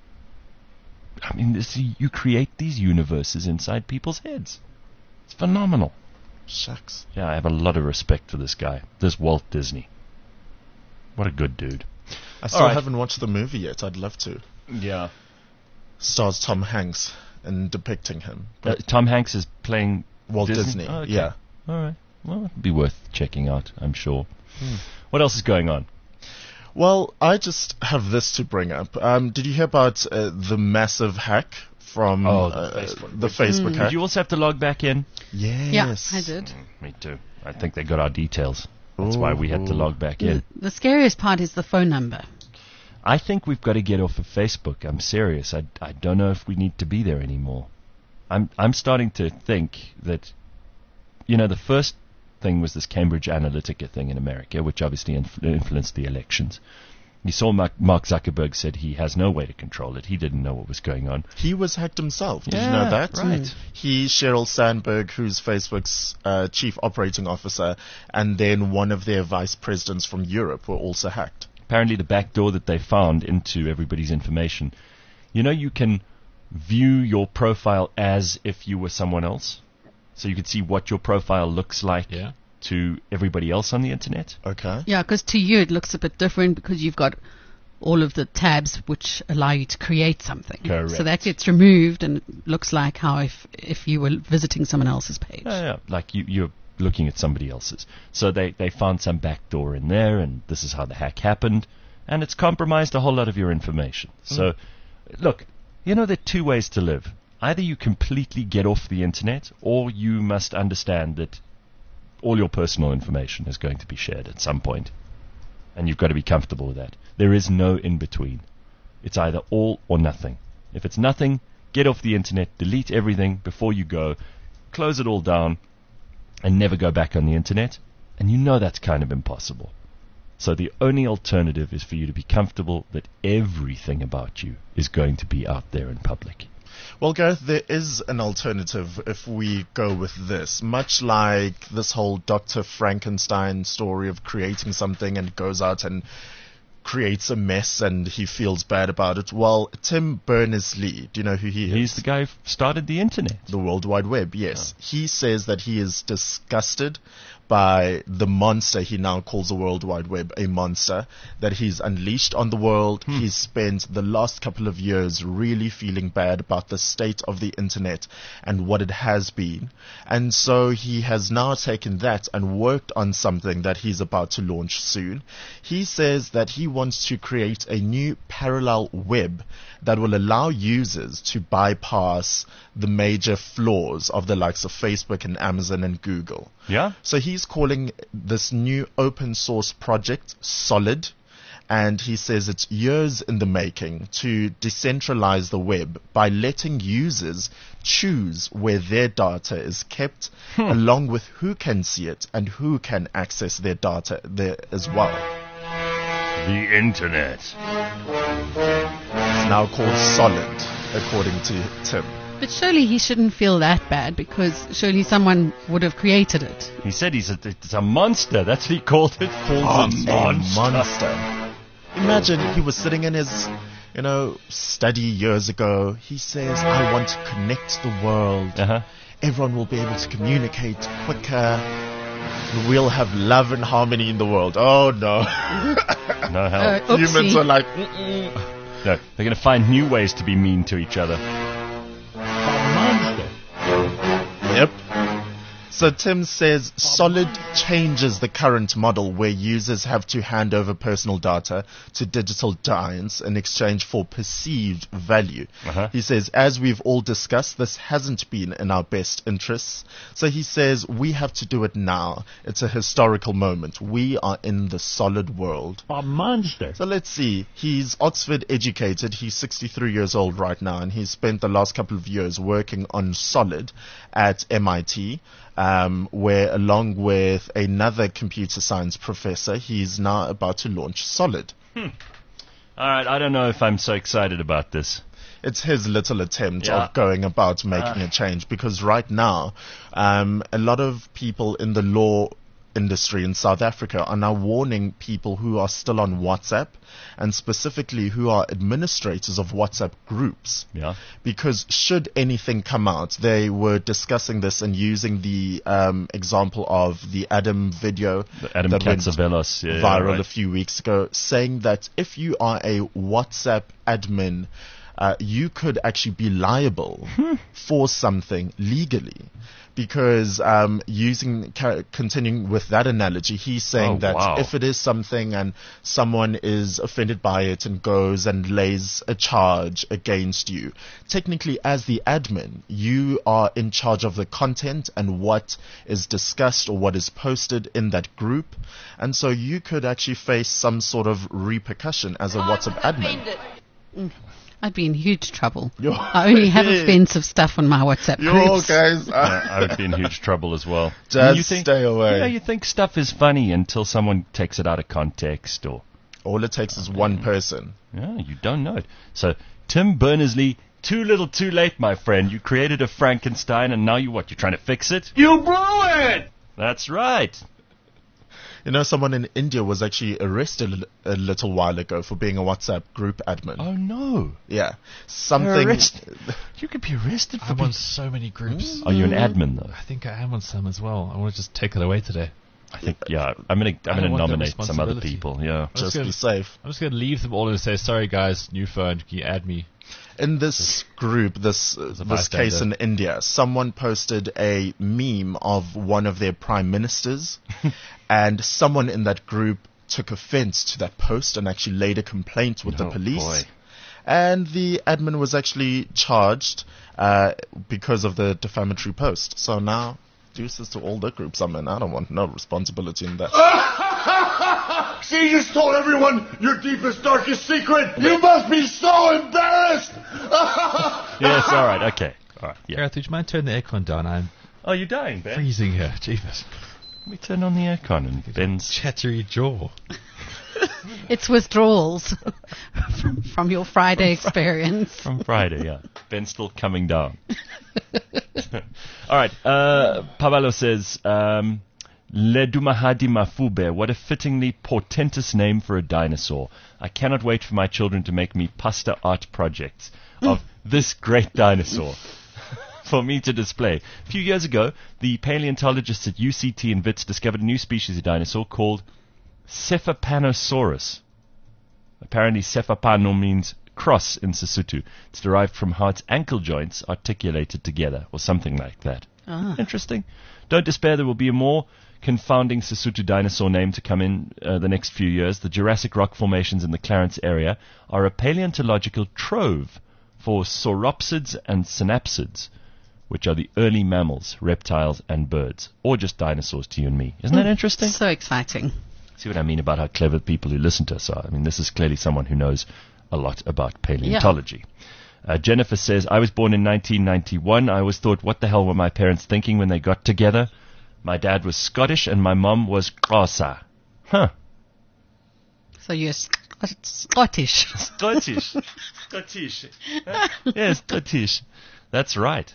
I mean, you create these universes inside people's heads. It's phenomenal.
Shucks.
Yeah, I have a lot of respect for this guy, this Walt Disney. What a good dude.
I still haven't watched the movie yet. I'd love to.
Yeah.
Stars Tom Hanks in depicting him.
Tom Hanks is playing
Walt Disney.
Oh, okay.
Yeah.
All right. Well, it'd be worth checking out, I'm sure. What else is going on?
Well, I just have this to bring up. Did you hear about the massive hack from the Facebook hack?
Did you also have to log back in?
Yes.
Yeah, I did.
Me too. I think they got our details. That's why we had to log back in.
The scariest part is the phone number.
I think we've got to get off of Facebook. I'm serious. I don't know if we need to be there anymore. I'm starting to think that, the first thing was this Cambridge Analytica thing in America, which obviously influenced the elections. You saw Mark Zuckerberg said he has no way to control it. He didn't know what was going on.
He was hacked himself. Did you know that?
Right.
Sheryl Sandberg, who's Facebook's chief operating officer, and then one of their vice presidents from Europe were also hacked.
Apparently the back door that they found into everybody's information, you can view your profile as if you were someone else. So you can see what your profile looks like to everybody else on the internet.
Okay.
Yeah, because to you it looks a bit different because you've got all of the tabs which allow you to create something.
Correct.
So that gets removed and it looks like how if you were visiting someone else's page.
Yeah, like you're looking at somebody else's. So they found some backdoor in there, and this is how the hack happened, and it's compromised a whole lot of your information. So, look, there are two ways to live. Either you completely get off the internet, or you must understand that all your personal information is going to be shared at some point, and you've got to be comfortable with that. There is no in-between. It's either all or nothing. If it's nothing, get off the internet, delete everything before you go, close it all down, and never go back on the internet, and that's kind of impossible. So the only alternative is for you to be comfortable that everything about you is going to be out there in public.
Well, Gareth, there is an alternative if we go with this. Much like this whole Dr. Frankenstein story of creating something and goes out and creates a mess and he feels bad about it. Well, Tim Berners-Lee, do you know who he is?
He's the guy who started the internet.
The World Wide Web, yes. Yeah. He says that he is disgusted by the monster he now calls the World Wide Web a monster that he's unleashed on the world. He's spent the last couple of years really feeling bad about the state of the internet and what it has been. And so he has now taken that and worked on something that he's about to launch soon. He says that he wants to create a new parallel web that will allow users to bypass the major flaws of the likes of Facebook and Amazon and Google.
Yeah?
So he's calling this new open source project Solid, and he says it's years in the making to decentralize the web by letting users choose where their data is kept, along with who can see it and who can access their data there as well.
The internet.
It's now called Solid, according to Tim.
But surely he shouldn't feel that bad, because surely someone would have created it.
He said it's a monster. That's what he called it.
A monster. Imagine he was sitting in his, study years ago. He says, I want to connect the world. Everyone will be able to communicate quicker. We'll have love and harmony in the world. Oh, no.
No help.
Humans are like,
No, they're going to find new ways to be mean to each other.
Yep. So Tim says Solid changes the current model where users have to hand over personal data to digital giants in exchange for perceived value. He says, as we've all discussed, this hasn't been in our best interests. So he says, we have to do it now. It's a historical moment. We are in the Solid world.
A monster.
So let's see. He's Oxford educated. He's 63 years old right now, and he's spent the last couple of years working on Solid at MIT. Where along with another computer science professor, he's now about to launch Solid.
All right, I don't know if I'm so excited about this.
It's his little attempt of going about making a change, because right now, a lot of people in the law industry in South Africa are now warning people who are still on WhatsApp, and specifically who are administrators of WhatsApp groups. Because should anything come out, they were discussing this and using the example of the Adam video
Adam
that went
Katsavelos,
viral a few weeks ago, saying that if you are a WhatsApp admin, you could actually be liable for something legally. Because continuing with that analogy, he's saying if it is something and someone is offended by it and goes and lays a charge against you, technically as the admin, you are in charge of the content and what is discussed or what is posted in that group. And so you could actually face some sort of repercussion as a WhatsApp admin.
I'd be in huge trouble. I only have offensive stuff on my WhatsApp groups.
Guys.
I would be in huge trouble as well.
Just stay away.
You think stuff is funny until someone takes it out of context.
All it takes is one person.
Yeah, you don't know it. So, Tim Berners-Lee, too little too late, my friend. You created a Frankenstein, and now you're trying to fix it?
You blew it!
That's right.
Someone in India was actually arrested a little while ago for being a WhatsApp group admin.
Oh, no.
Yeah. Something.
You could be arrested for
I'm on so many groups.
Are you an admin, though?
I think I am on some as well. I want to just take it away today.
I think, I'm going to nominate some other people. Yeah.
Just be safe.
I'm just going to leave them all and say, sorry, guys, new phone, can you add me?
In this group, this case in India, someone posted a meme of one of their prime ministers, and someone in that group took offense to that post and actually laid a complaint with the police. And the admin was actually charged because of the defamatory post. So now, deuces to all the groups I'm in. I don't want no responsibility in that.
See, you told everyone your deepest, darkest secret. You must be so embarrassed.
Yes, all right, okay. All right, yeah.
Gareth, would you mind turning the aircon down?
Oh, you're dying, Ben?
Freezing here, jeepers.
Let me turn on the aircon and Ben's
chattery jaw.
It's withdrawals from your Friday experience.
From Friday, yeah. Ben's still coming down. All right, Pabalo says, Ledumahadi Mafube, what a fittingly portentous name for a dinosaur. I cannot wait for my children to make me pasta art projects of this great dinosaur. for me to display. A few years ago, the paleontologists at UCT in Wits discovered a new species of dinosaur called Cephapanosaurus. Apparently, Cephapano means cross in Sesotho. It's derived from how its ankle joints articulated together, or something like that. Interesting. Don't despair, there will be a more confounding Sesotho dinosaur name to come in the next few years. The Jurassic rock formations in the Clarence area are a paleontological trove for sauropsids and synapsids, which are the early mammals, reptiles, and birds, or just dinosaurs to you and me. Isn't that interesting?
So exciting.
See what I mean about how clever people who listen to us are? I mean, this is clearly someone who knows a lot about paleontology. Jennifer says, I was born in 1991. I always thought, what the hell were my parents thinking when they got together? My dad was Scottish and my mum was Xhosa. Huh.
So you're Scottish.
Scottish. Yes, Scottish. That's right.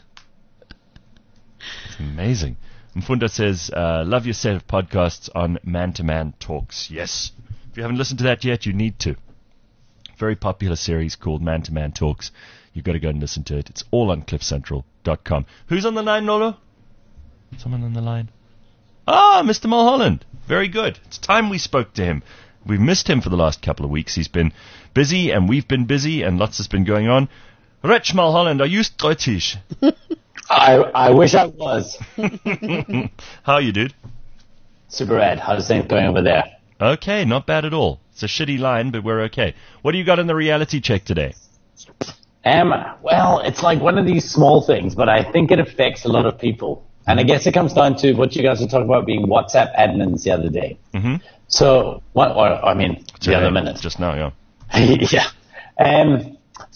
It's amazing. Mfunda says, love your set of podcasts on man-to-man talks. Yes. If you haven't listened to that yet, you need to. Very popular series called Man-to-Man Talks. You've got to go and listen to it. It's all on cliffcentral.com. Who's on the line, Nolo? Someone on the line? Mr. Mulholland. Very good. It's time we spoke to him. We've missed him for the last couple of weeks. He's been busy, and we've been busy, and lots has been going on. Rich Mulholland, are you Scottish?
I wish I was.
How are you, dude?
Super rad. How's things going over there?
Okay, not bad at all. It's a shitty line, but we're okay. What do you got in the reality check today?
Well, it's like one of these small things, but I think it affects a lot of people. And I guess it comes down to what you guys were talking about being WhatsApp admins the other day.
Mm-hmm.
So, the other minute.
Just now,
yeah.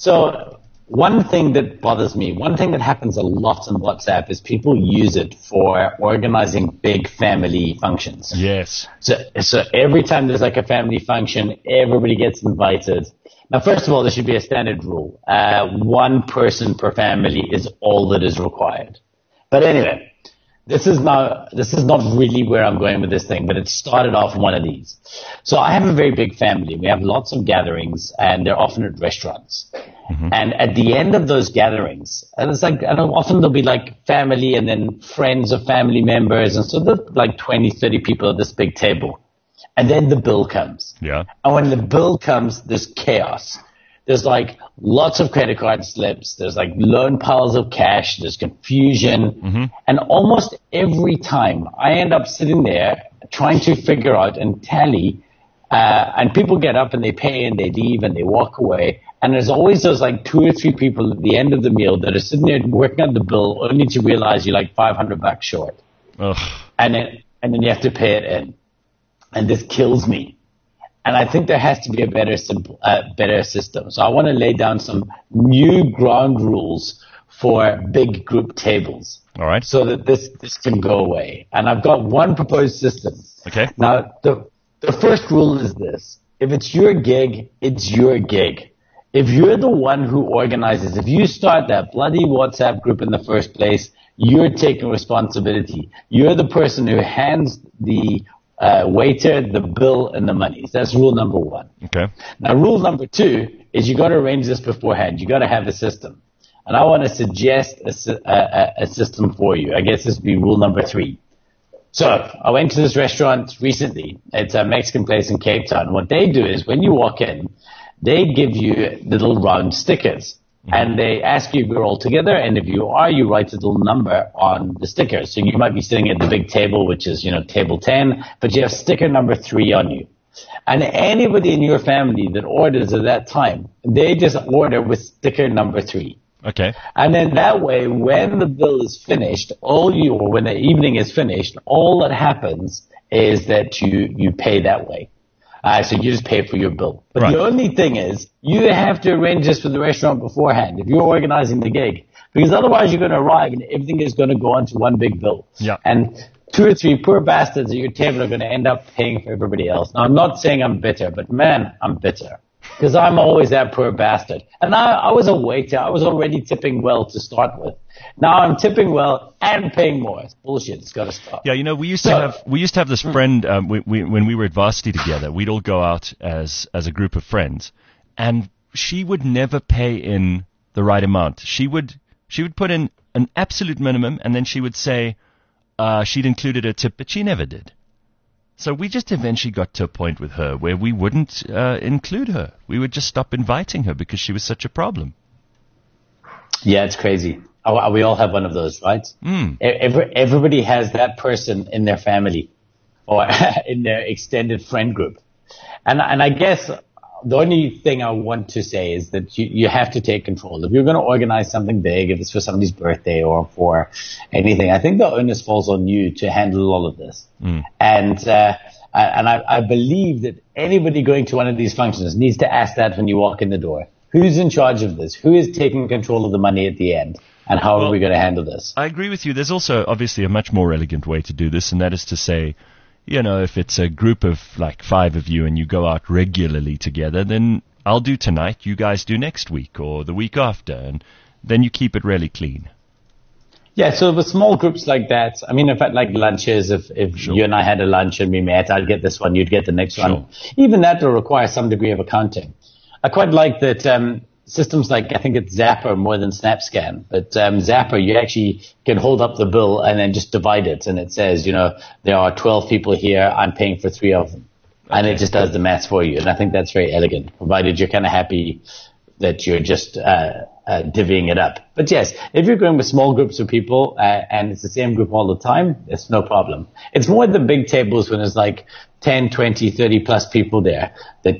So, one thing that bothers me, one thing that happens a lot on WhatsApp is people use it for organizing big family functions.
Yes.
So every time there's like a family function, everybody gets invited. Now, first of all, there should be a standard rule. One person per family is all that is required. But anyway, this is not really where I'm going with this thing, but it started off one of these. So I have a very big family. We have lots of gatherings, and they're often at restaurants. Mm-hmm. And at the end of those gatherings, and it's like, often there'll be like family and then friends of family members. And so there's like 20, 30 people at this big table. And then the bill comes.
Yeah.
And when the bill comes, there's chaos. There's like lots of credit card slips. There's like lone piles of cash. There's confusion.
Mm-hmm.
And almost every time I end up sitting there trying to figure out and tally, and people get up and they pay and they leave and they walk away. And there's always those like 2 or 3 people at the end of the meal that are sitting there working on the bill only to realize you're like $500 short.
Ugh.
And then you have to pay it in. And this kills me. And I think there has to be a better system. So I want to lay down some new ground rules for big group tables.
All right.
So that this can go away. And I've got one proposed system.
Okay.
Now, the first rule is this. If it's your gig, it's your gig. If you're the one who organizes, if you start that bloody WhatsApp group in the first place, you're taking responsibility. You're the person who hands the waiter the bill and the money. That's rule number 1.
Okay.
Now, rule number 2 is you got to arrange this beforehand. You got to have a system. And I want to suggest a system for you. I guess this would be rule number 3. So I went to this restaurant recently. It's a Mexican place in Cape Town. What they do is when you walk in, they give you little round stickers. And they ask you if you're all together, and if you are, you write a little number on the sticker. So you might be sitting at the big table, which is, table 10, but you have sticker number 3 on you. And anybody in your family that orders at that time, they just order with sticker number 3.
Okay.
And then that way, when the bill is finished, or when the evening is finished, all that happens is that you pay that way. So you just pay for your bill. But
right.
The only thing is, you have to arrange this for the restaurant beforehand if you're organizing the gig. Because otherwise you're going to arrive and everything is going to go onto one big bill.
Yeah.
And 2 or 3 poor bastards at your table are going to end up paying for everybody else. Now, I'm not saying I'm bitter, but man, I'm bitter. Because I'm always that poor bastard. And I was a waiter. I was already tipping well to start with. Now I'm tipping well and paying more. It's bullshit. It's got to stop.
Yeah, we used to have this friend when we were at varsity together. We'd all go out as a group of friends, and she would never pay in the right amount. She would put in an absolute minimum, and then she would say she'd included a tip, but she never did. So we just eventually got to a point with her where we wouldn't include her. We would just stop inviting her because she was such a problem.
Yeah, it's crazy. We all have one of those, right? Everybody has that person in their family or in their extended friend group. And I guess the only thing I want to say is that you have to take control. If you're going to organize something big, if it's for somebody's birthday or for anything, I think the onus falls on you to handle all of this. And I believe that anybody going to one of these functions needs to ask that when you walk in the door. Who's in charge of this? Who is taking control of the money at the end? And how are we going to handle this?
I agree with you. There's also obviously a much more elegant way to do this, and that is to say, you know, if it's a group of like 5 of you and you go out regularly together, then I'll do tonight, you guys do next week or the week after, and then you keep it really clean.
Yeah, so with small groups like that, I mean, if at like lunches, if you and I had a lunch and we met, I'd get this one, you'd get the next one. Even that will require some degree of accounting. I quite like that systems like, I think it's Zapper more than SnapScan, but Zapper, you actually can hold up the bill and then just divide it. And it says, you know, there are 12 people here, I'm paying for 3 of them. And it just does the maths for you. And I think that's very elegant, provided you're kind of happy that you're just divvying it up. But yes, if you're going with small groups of people and it's the same group all the time, it's no problem. It's more the big tables when there's like 10, 20, 30 plus people there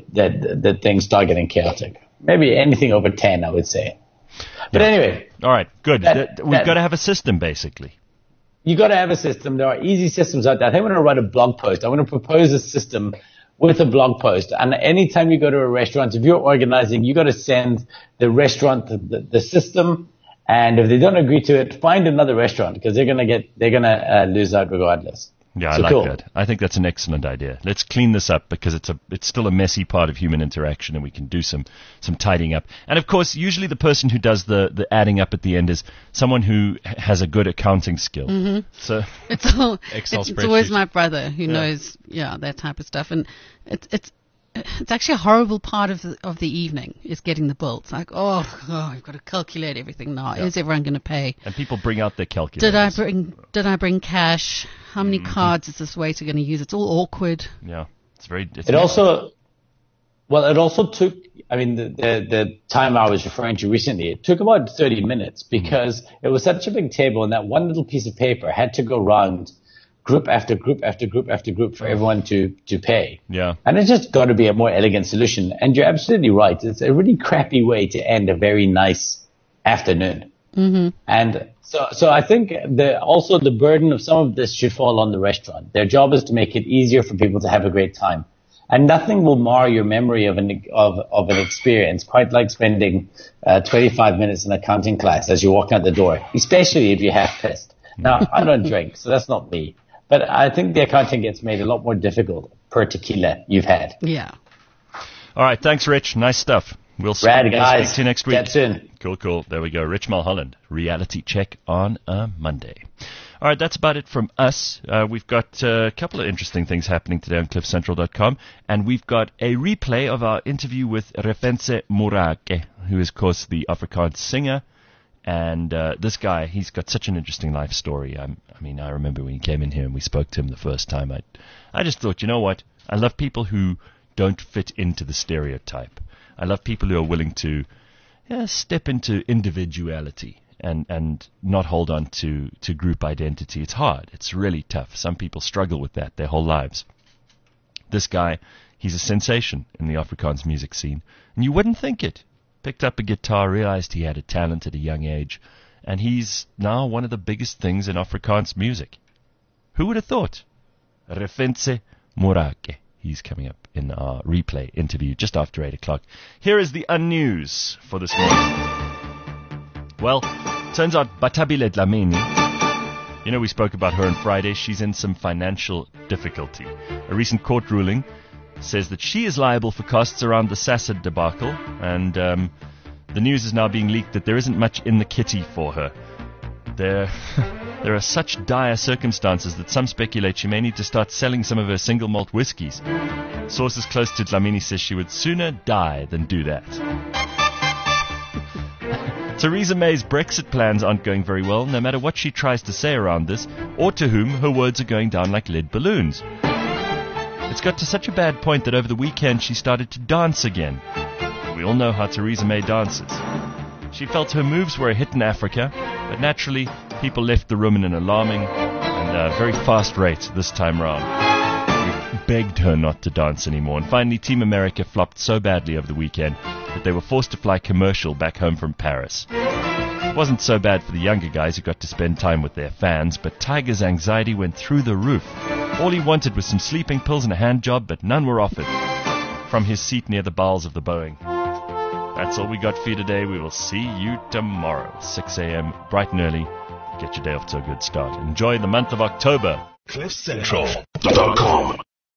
that things start getting chaotic. Maybe anything over 10, I would say. But anyway.
All right, good. We've got to have a system, basically.
You got to have a system. There are easy systems out there. I think I'm going to write a blog post. I want to propose a system with a blog post. And anytime you go to a restaurant, if you're organizing, you got to send the restaurant the system. And if they don't agree to it, find another restaurant because they're going to lose out regardless.
Yeah, I like that. I think that's an excellent idea. Let's clean this up because it's still a messy part of human interaction, and we can do some tidying up. And of course, usually the person who does the adding up at the end is someone who has a good accounting skill.
Mm-hmm.
So
it's always my brother who knows that type of stuff, and it's actually a horrible part of the evening is getting the bill. It's like, I've got to calculate everything now. Yeah. Is everyone going to pay?
And people bring out their calculators.
Did I bring cash? How many cards is this waiter going to use? It's all awkward.
Yeah,
it also took. I mean, the time I was referring to recently, it took about 30 minutes because it was such a big table, and that one little piece of paper had to go round group after group after group after group for everyone to pay.
Yeah. And
it's just got to be a more elegant solution. And you're absolutely right. It's a really crappy way to end a very nice afternoon.
Mm-hmm.
And so I think also the burden of some of this should fall on the restaurant. Their job is to make it easier for people to have a great time. And nothing will mar your memory of an experience, quite like spending 25 minutes in accounting class as you walk out the door, especially if you're half pissed. Now, I don't drink, so that's not me. But I think the accounting gets made a lot more difficult per tequila you've had.
Yeah.
All right. Thanks, Rich. Nice stuff. We'll speak to you next week.
Get soon.
Cool. There we go. Rich Mulholland. Reality check on a Monday. All right. That's about it from us. We've got a couple of interesting things happening today on cliffcentral.com. And we've got a replay of our interview with Refentse Morake, who is, of course, the Afrikaans singer. And this guy, he's got such an interesting life story. I mean, I remember when he came in here and we spoke to him the first time. I just thought, you know what? I love people who don't fit into the stereotype. I love people who are willing to step into individuality and not hold on to group identity. It's hard. It's really tough. Some people struggle with that their whole lives. This guy, he's a sensation in the Afrikaans music scene. And you wouldn't think it. Picked up a guitar, realized he had a talent at a young age, and he's now one of the biggest things in Afrikaans music. Who would have thought? Refentse Morake. He's coming up in our replay interview just after 8 o'clock. Here is the unnews for this morning. Well, turns out Batabile Dlamini, you know, we spoke about her on Friday. She's in some financial difficulty. A recent court ruling says that she is liable for costs around the SASSA debacle, and the news is now being leaked that there isn't much in the kitty for her. There are such dire circumstances that some speculate she may need to start selling some of her single malt whiskies. Sources close to Dlamini says she would sooner die than do that. Theresa May's Brexit plans aren't going very well, no matter what she tries to say around this, or to whom her words are going down like lead balloons. It's got to such a bad point that over the weekend she started to dance again. We all know how Theresa May dances. She felt her moves were a hit in Africa, but naturally, people left the room in an alarming and very fast rate this time round. We begged her not to dance anymore, and finally Team America flopped so badly over the weekend that they were forced to fly commercial back home from Paris. It wasn't so bad for the younger guys who got to spend time with their fans, but Tiger's anxiety went through the roof. All he wanted was some sleeping pills and a hand job, but none were offered from his seat near the bowels of the Boeing. That's all we got for you today. We will see you tomorrow, 6 a.m., bright and early. Get your day off to a good start. Enjoy the month of October.
CliffCentral.com